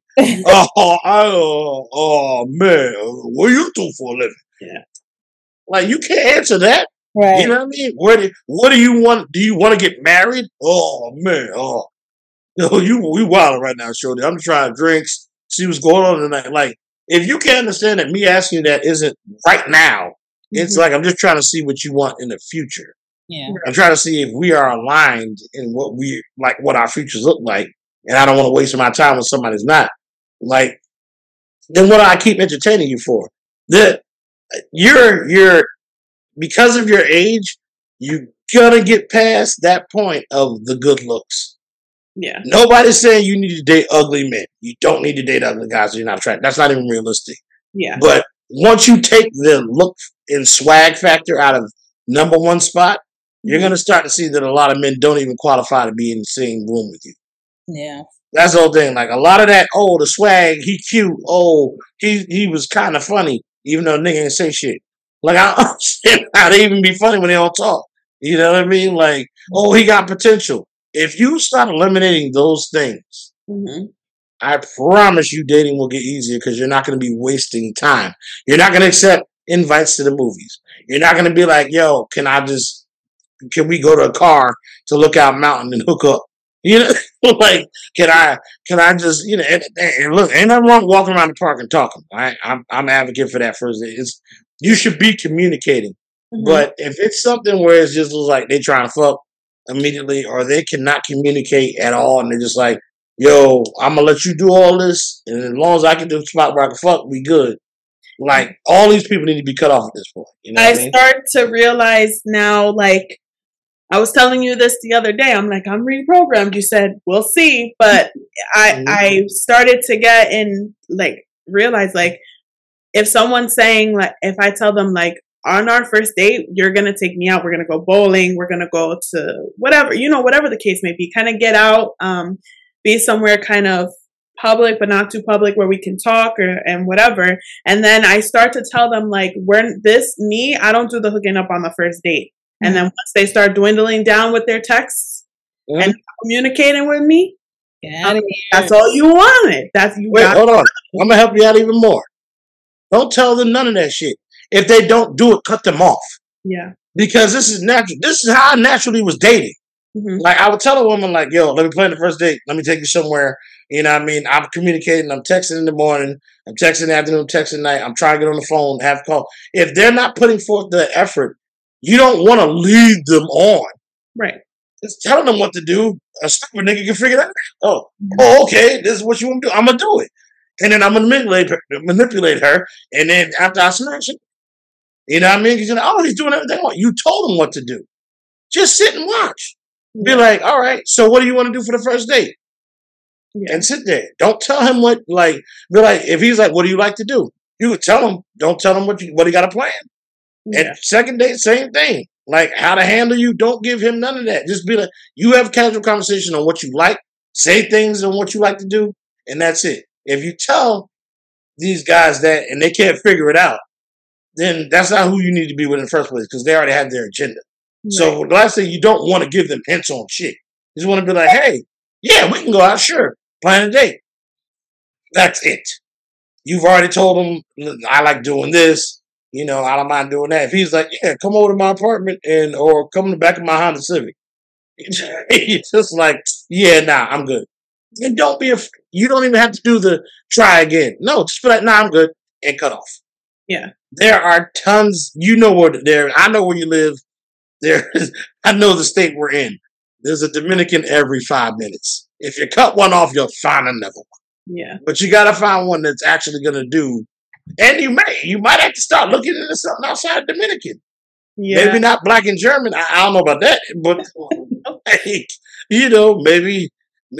Oh, man. What do you do for a living? Yeah. Like, you can't answer that. Right. You know what I mean? What do you want? Do you want to get married? Oh, man. Oh. No, we wilding right now, Shorty. I'm trying drinks, see what's going on tonight. Like, if you can't understand that me asking you that isn't right now It's Mhm. like I'm just trying to see what you want in the future. Yeah. I'm trying to see if we are aligned in what our futures look like, and I don't want to waste my time with somebody's not. Like, then what do I keep entertaining you for? That you're because of your age, you gotta get past that point of the good looks. Yeah. Nobody's saying you need to date ugly men. You don't need to date ugly guys. You're not attracted. That's not even realistic. Yeah. But once you take the look and swag factor out of number one spot, you're going to start to see that a lot of men don't even qualify to be in the same room with you. Yeah. That's the whole thing. Like a lot of that, oh, the swag, he cute. Oh, he was kind of funny, even though nigga ain't say shit. Like, I don't understand how they even be funny when they don't talk. You know what I mean? Like, oh, he got potential. If you start eliminating those things, Mm-hmm. I promise you dating will get easier because you're not going to be wasting time. You're not going to accept invites to the movies. You're not going to be like, yo, can we go to a car to look out mountain and hook up? You know, like, can I just, you know, and look, ain't nothing wrong walking around the park and talking. I'm advocate for that first. You should be communicating. Mm-hmm. But if it's something where it's just like they trying to fuck immediately or they cannot communicate at all and they're just like, yo, I'm gonna let you do all this, and as long as I can do a spot where I can fuck, we good. Like all these people need to be cut off at this point. You know what I mean? start to realize now, like I was telling you this the other day. I'm like, I'm reprogrammed. You said we'll see, but I started to get in, like, realize, like, if someone's saying, like, if I tell them, like, on our first date, you're gonna take me out. We're gonna go bowling. We're gonna go to whatever, you know, whatever the case may be. Kind of get out. Be somewhere kind of public, but not too public where we can talk and whatever. And then I start to tell them, like, I don't do the hooking up on the first date. Mm-hmm. And then once they start dwindling down with their texts and communicating with me, that's all you wanted. Hold on. I'm going to help you out even more. Don't tell them none of that shit. If they don't do it, cut them off. Yeah. Because this is natural. This is how I naturally was dating. Mm-hmm. Like, I would tell a woman, like, yo, let me plan the first date. Let me take you somewhere. You know what I mean? I'm communicating. I'm texting in the morning. I'm texting in the afternoon, texting at night. I'm trying to get on the phone, have a call. If they're not putting forth the effort, you don't want to lead them on. Right. Just telling them what to do. A stupid nigga can figure that out. Okay, this is what you want to do. I'm going to do it. And then I'm going to manipulate her. And then after I smash it, you know what I mean? Because you're like, he's doing everything wrong. You told him what to do. Just sit and watch. Be like, all right, so what do you want to do for the first date? Yeah. And sit there. Don't tell him what, like, be like, if he's like, what do you like to do? You would tell him, don't tell him what he got a plan. Yeah. And second date, same thing. Like, how to handle you, don't give him none of that. Just be like, you have a casual conversation on what you like, say things on what you like to do, and that's it. If you tell these guys that and they can't figure it out, then that's not who you need to be with in the first place because they already have their agenda. Right. So the last thing, you don't want to give them hints on shit. You just want to be like, hey, yeah, we can go out, sure. Plan a date. That's it. You've already told him, I like doing this. You know, I don't mind doing that. If he's like, yeah, come over to my apartment or come in the back of my Honda Civic. It's just like, yeah, nah, I'm good. And don't be afraid. You don't even have to do the try again. No, just be like, nah, I'm good. And cut off. Yeah. There are tons. You know where I know where you live. I know the state we're in. There's a Dominican every 5 minutes. If you cut one off, you'll find another one. Yeah. But you got to find one that's actually going to do. And you might have to start looking into something outside Dominican. Yeah. Maybe not black and German. I don't know about that. But, like, you know, maybe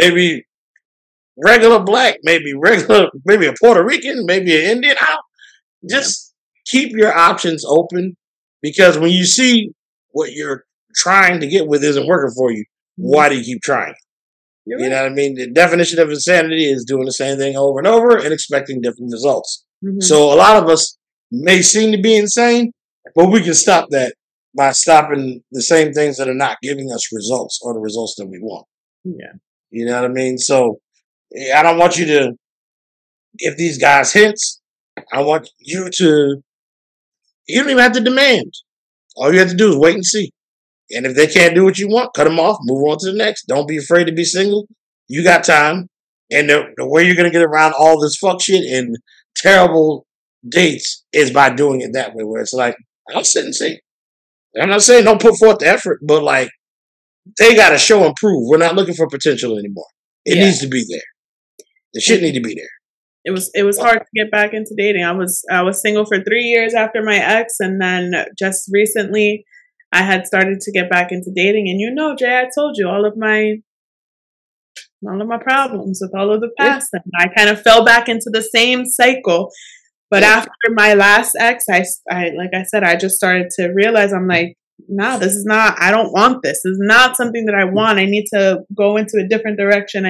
regular black, maybe a Puerto Rican, maybe an Indian. Just keep your options open because when you see what you're trying to get with isn't working for you, why do you keep trying? You're you know what I mean? The definition of insanity is doing the same thing over and over and expecting different results. Mm-hmm. So a lot of us may seem to be insane, but we can stop that by stopping the same things that are not giving us results or the results that we want. Yeah. You know what I mean? So I don't want you to give these guys hints. I want you don't even have to demand. All you have to do is wait and see. And if they can't do what you want, cut them off, move on to the next. Don't be afraid to be single. You got time. And the way you're going to get around all this fuck shit and terrible dates is by doing it that way, where it's like, I'll sit and see. I'm not saying don't put forth the effort, but like they got to show and prove. We're not looking for potential anymore. It needs to be there. The shit need to be there. It was hard to get back into dating. I was single for 3 years after my ex, and then just recently I had started to get back into dating. And you know, Jay, I told you all of my problems with all of the past, and I kind of fell back into the same cycle. But after my last ex, I like I said, I just started to realize I'm like, no, this is not. I don't want this. This is not something that I want. I need to go into a different direction.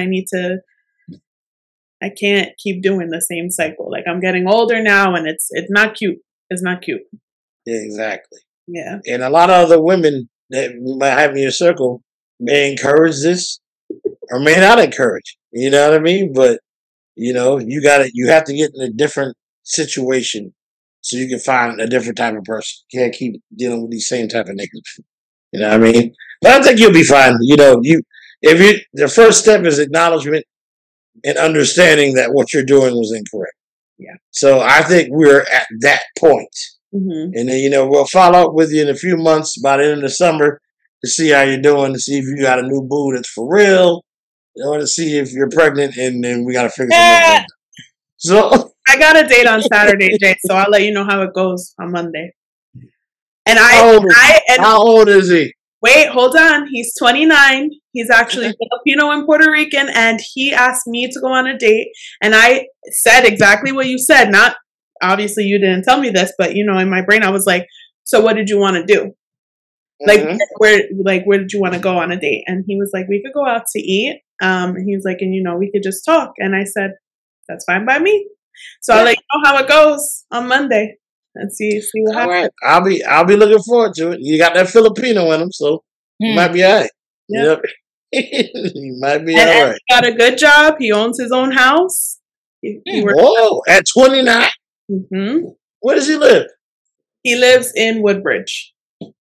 I can't keep doing the same cycle. Like I'm getting older now, and it's not cute. It's not cute. Yeah, exactly. Yeah. And a lot of other women that you might have in your circle may encourage this or may not encourage. You know what I mean? But you know, you have to get in a different situation so you can find a different type of person. You can't keep dealing with these same type of niggas. You know what I mean? But I think you'll be fine. You know, the first step is acknowledgement and understanding that what you're doing was incorrect. Yeah. So I think we're at that point. Mm-hmm. And then, you know, we'll follow up with you in a few months by the end of the summer to see how you're doing, to see if you got a new boo that's for real, you know, to see if you're pregnant, and then we got to figure something out. So I got a date on Saturday, Jay, so I'll let you know how it goes on Monday. And how old is he? Wait, hold on. He's 29. He's actually Filipino and Puerto Rican, and he asked me to go on a date. And I said exactly what you said. Not obviously you didn't tell me this, but you know, in my brain I was like, "So what did you want to do? Like where did you want to go on a date?" And he was like, "We could go out to eat." And he was like, "And you know, we could just talk." And I said, "That's fine by me." So I'll let you know how it goes on Monday. And see what happens. All right. I'll be looking forward to it. You got that Filipino in him, so you might be all right. Yep. You might be all right. He got a good job. He owns his own house. Whoa, at 29? Mm-hmm. Where does he live? He lives in Woodbridge.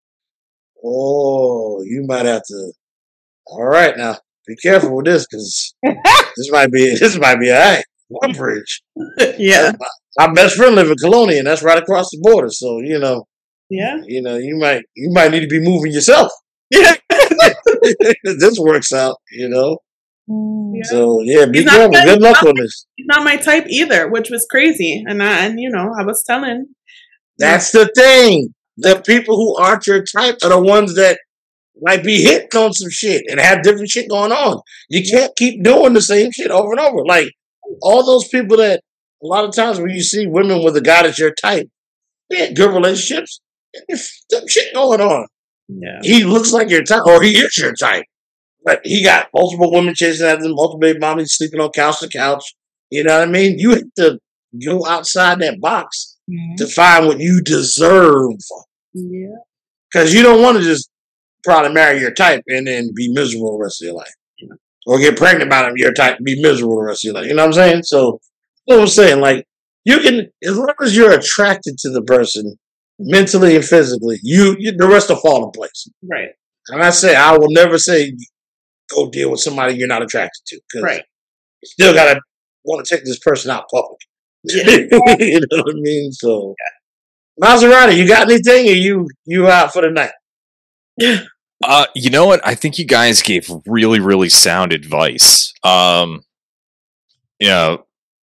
Oh, you might have to. All right, now be careful with this, because this might be all right. Woodbridge. Yeah. My best friend lives in Colonia, and that's right across the border. So you know, you might need to be moving yourself. Yeah, this works out. You know, so be careful. Good luck on this. He's not my type either, which was crazy. And you know, I was telling. That's the thing. The people who aren't your type are the ones that might be hitting on some shit and have different shit going on. You can't keep doing the same shit over and over. Like all those people that. A lot of times when you see women with a guy that's your type, they had good relationships. There's some shit going on. Yeah. He looks like your type, or he is your type. But he got multiple women chasing after him, multiple baby mamas sleeping on couch to couch. You know what I mean? You have to go outside that box to find what you deserve. Yeah. Because you don't want to just probably marry your type and then be miserable the rest of your life. Yeah. Or get pregnant by your type and be miserable the rest of your life. You know what I'm saying? So, what I'm saying, like, you can, as long as you're attracted to the person mentally and physically, the rest will fall in place. Right. And I will never say go deal with somebody you're not attracted to, because you still gotta want to take this person out public. Yeah. You know what I mean? So, Maserati, you got anything, or you out for the night? You know what? I think you guys gave really, really sound advice. You know.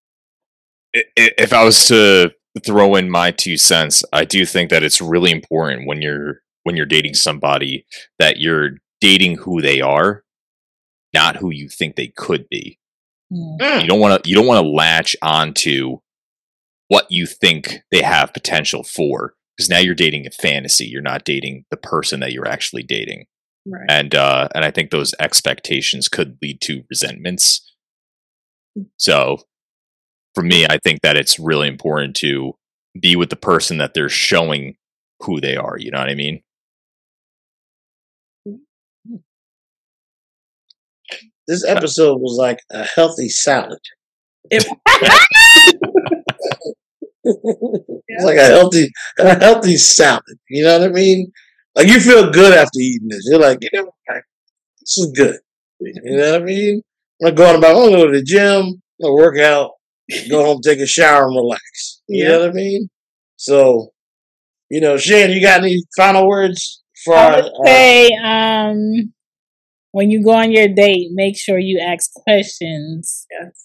If I was to throw in my 2 cents, I do think that it's really important when you're dating somebody that you're dating who they are, not who you think they could be. You don't want to latch onto what you think they have potential for, because now you're dating a fantasy. You're not dating the person that you're actually dating. Right. And I think those expectations could lead to resentments. So for me, I think that it's really important to be with the person that they're showing who they are. You know what I mean? This episode was like a healthy salad. It's like a healthy salad. You know what I mean? Like you feel good after eating this. You're like, you know, this is good. You know what I mean? I'm going to go to the gym, work out, go home, take a shower, and relax. You know what I mean? So Shan, you got any final words for I would say, when you go on your date, make sure you ask questions Yes.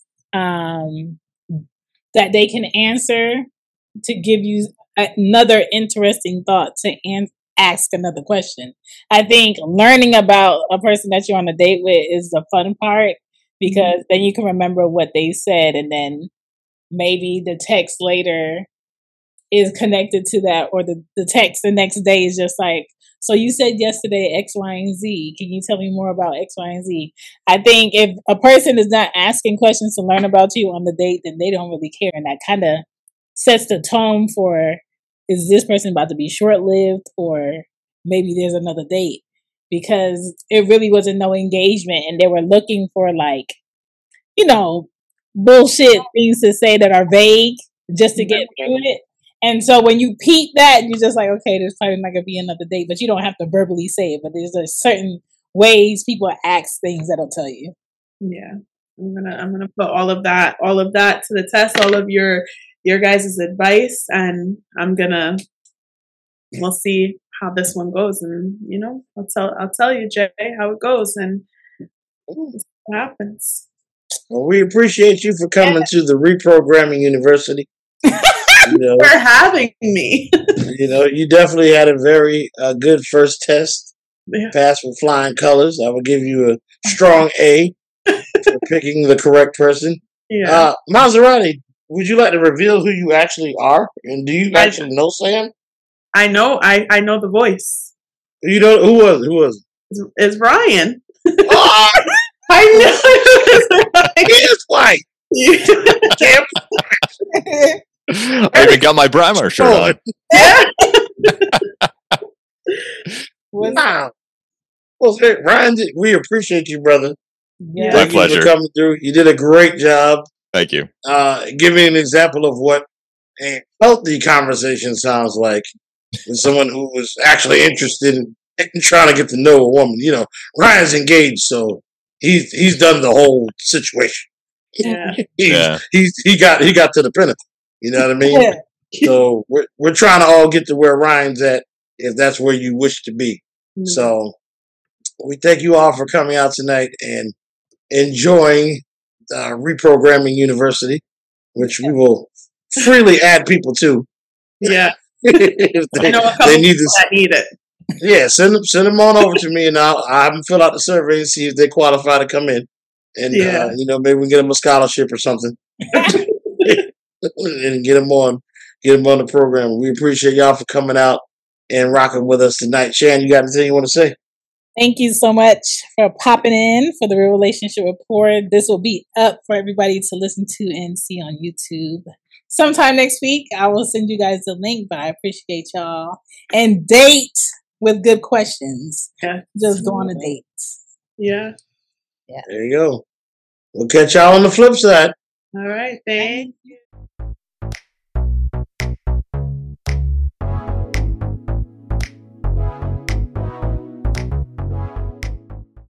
that they can answer to give you another interesting thought to ask another question. I think learning about a person that you're on a date with is the fun part because then you can remember what they said, and then maybe the text later is connected to that, or the text the next day is just like, so you said yesterday X, Y, and Z. Can you tell me more about X, Y, and Z? I think if a person is not asking questions to learn about you on the date, then they don't really care. And that kind of sets the tone for, is this person about to be short-lived, or maybe there's another date? Because it really wasn't no engagement, and they were looking for bullshit things to say that are vague just to get through it. And so when you peep that, you're just like, okay, there's probably not gonna be another date, but you don't have to verbally say it. But there's a certain ways people ask things that'll tell you. Yeah, I'm gonna put all of that to the test, all of your guys' advice, and we'll see how this one goes, and I'll tell you, Jay, how it goes, and what happens. Well, we appreciate you for coming to the Reprogramming University. For having me. You definitely had a very good first test. Yeah. Passed with flying colors. I would give you a strong A for picking the correct person. Yeah. Maserati, would you like to reveal who you actually are? And do you actually know Sam? I know. I know the voice. You know who was it? It's Ryan. Oh, I know it was Ryan. He is white. I even got my Brammer shirt on. Yeah. Wow. Well, Ryan, we appreciate you, brother. Yeah. My pleasure. You for coming through. You did a great job. Thank you. Give me an example of what a healthy conversation sounds like with someone who was actually interested in trying to get to know a woman. Ryan's engaged, so he's done the whole situation. Yeah. He got to the pinnacle. You know what I mean? Yeah. So we're trying to all get to where Ryan's at, if that's where you wish to be. Mm-hmm. So we thank you all for coming out tonight and enjoying Reprogramming University, which we will freely add people to. Yeah. If I know a couple they need people that need it. Yeah, send them on over to me, and I'll have them fill out the survey and see if they qualify to come in. And maybe we can get them a scholarship or something, and get them on the program. We appreciate y'all for coming out and rocking with us tonight. Shan, you got anything you want to say? Thank you so much for popping in for the Real Relationship Report. This will be up for everybody to listen to and see on YouTube sometime next week. I will send you guys the link, but I appreciate y'all. And date with good questions. Yeah. Just go on a date. Yeah. There you go. We'll catch y'all on the flip side. All right. Thank you.